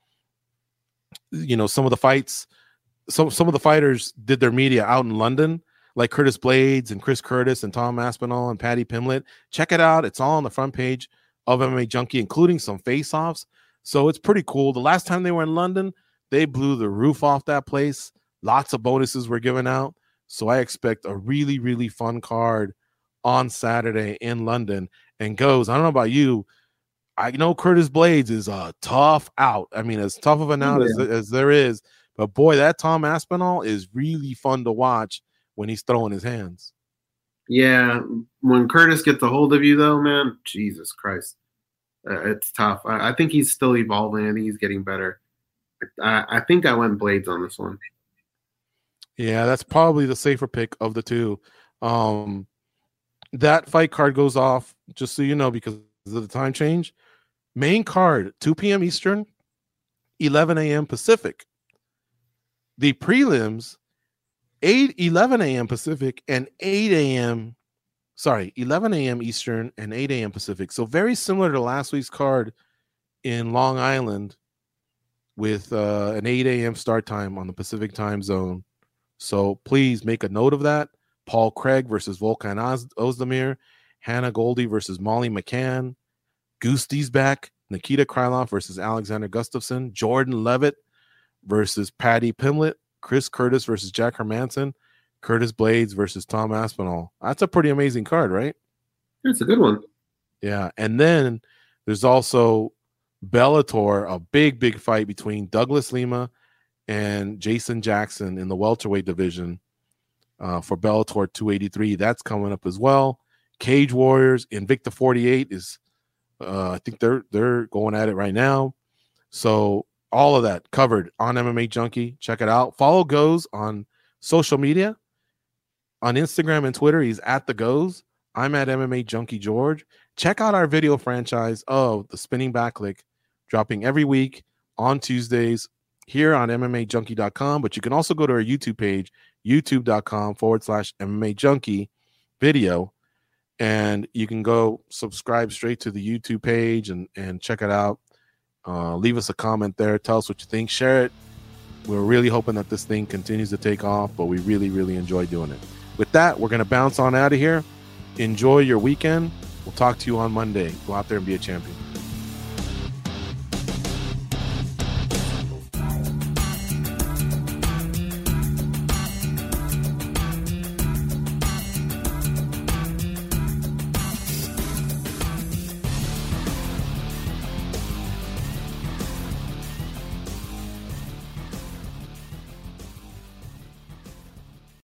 you know, some of the fights. Some some of the fighters did their media out in London, like Curtis Blades and Chris Curtis and Tom Aspinall and Paddy Pimblett. Check it out. It's all on the front page of M M A Junkie, including some face-offs. So it's pretty cool. The last time they were in London, they blew the roof off that place. Lots of bonuses were given out. So I expect a really, really fun card on Saturday in London. And goes, I don't know about you, I know Curtis Blades is a tough out. I mean, as tough of an out yeah. as, as there is. But boy, that Tom Aspinall is really fun to watch when he's throwing his hands. Yeah, when Curtis gets a hold of you, though, man, Jesus Christ, uh, it's tough. I, I think he's still evolving. I think he's getting better. I, I think I went Blades on this one. Yeah, that's probably the safer pick of the two. Um, that fight card goes off, just so you know, because of the time change. Main card, two p.m. Eastern, eleven a.m. Pacific. The prelims, eight, eleven a.m. Pacific and eight a.m. Sorry, eleven a.m. Eastern and eight a.m. Pacific. So very similar to last week's card in Long Island with uh, an eight a.m. start time on the Pacific time zone. So please make a note of that. Paul Craig versus Volkan Oz- Ozdemir. Hannah Goldie versus Molly McCann. Gusti's back. Nikita Krylov versus Alexander Gustafsson. Jordan Levitt versus Paddy Pimblett. Chris Curtis versus Jack Hermanson. Curtis Blades versus Tom Aspinall. That's a pretty amazing card, right? That's a good one. Yeah. And then there's also Bellator, a big, big fight between Douglas Lima and Jason Jackson in the welterweight division uh, for Bellator two eighty-three. That's coming up as well. Cage Warriors, Invicta forty-eight is, uh, I think they're they're going at it right now. So all of that covered on M M A Junkie. Check it out. Follow Goes on social media. On Instagram and Twitter, he's at the Goes. I'm at M M A Junkie George. Check out our video franchise of the Spinning Back Click, dropping every week on Tuesdays here on M M A Junkie dot com. But you can also go to our YouTube page, youtube.com forward slash MMA Junkie video. And you can go subscribe straight to the YouTube page and, and check it out. Uh, leave us a comment there. Tell us what you think. Share it. We're really hoping that this thing continues to take off, but we really, really enjoy doing it. With that, we're going to bounce on out of here. Enjoy your weekend. We'll talk to you on Monday. Go out there and be a champion.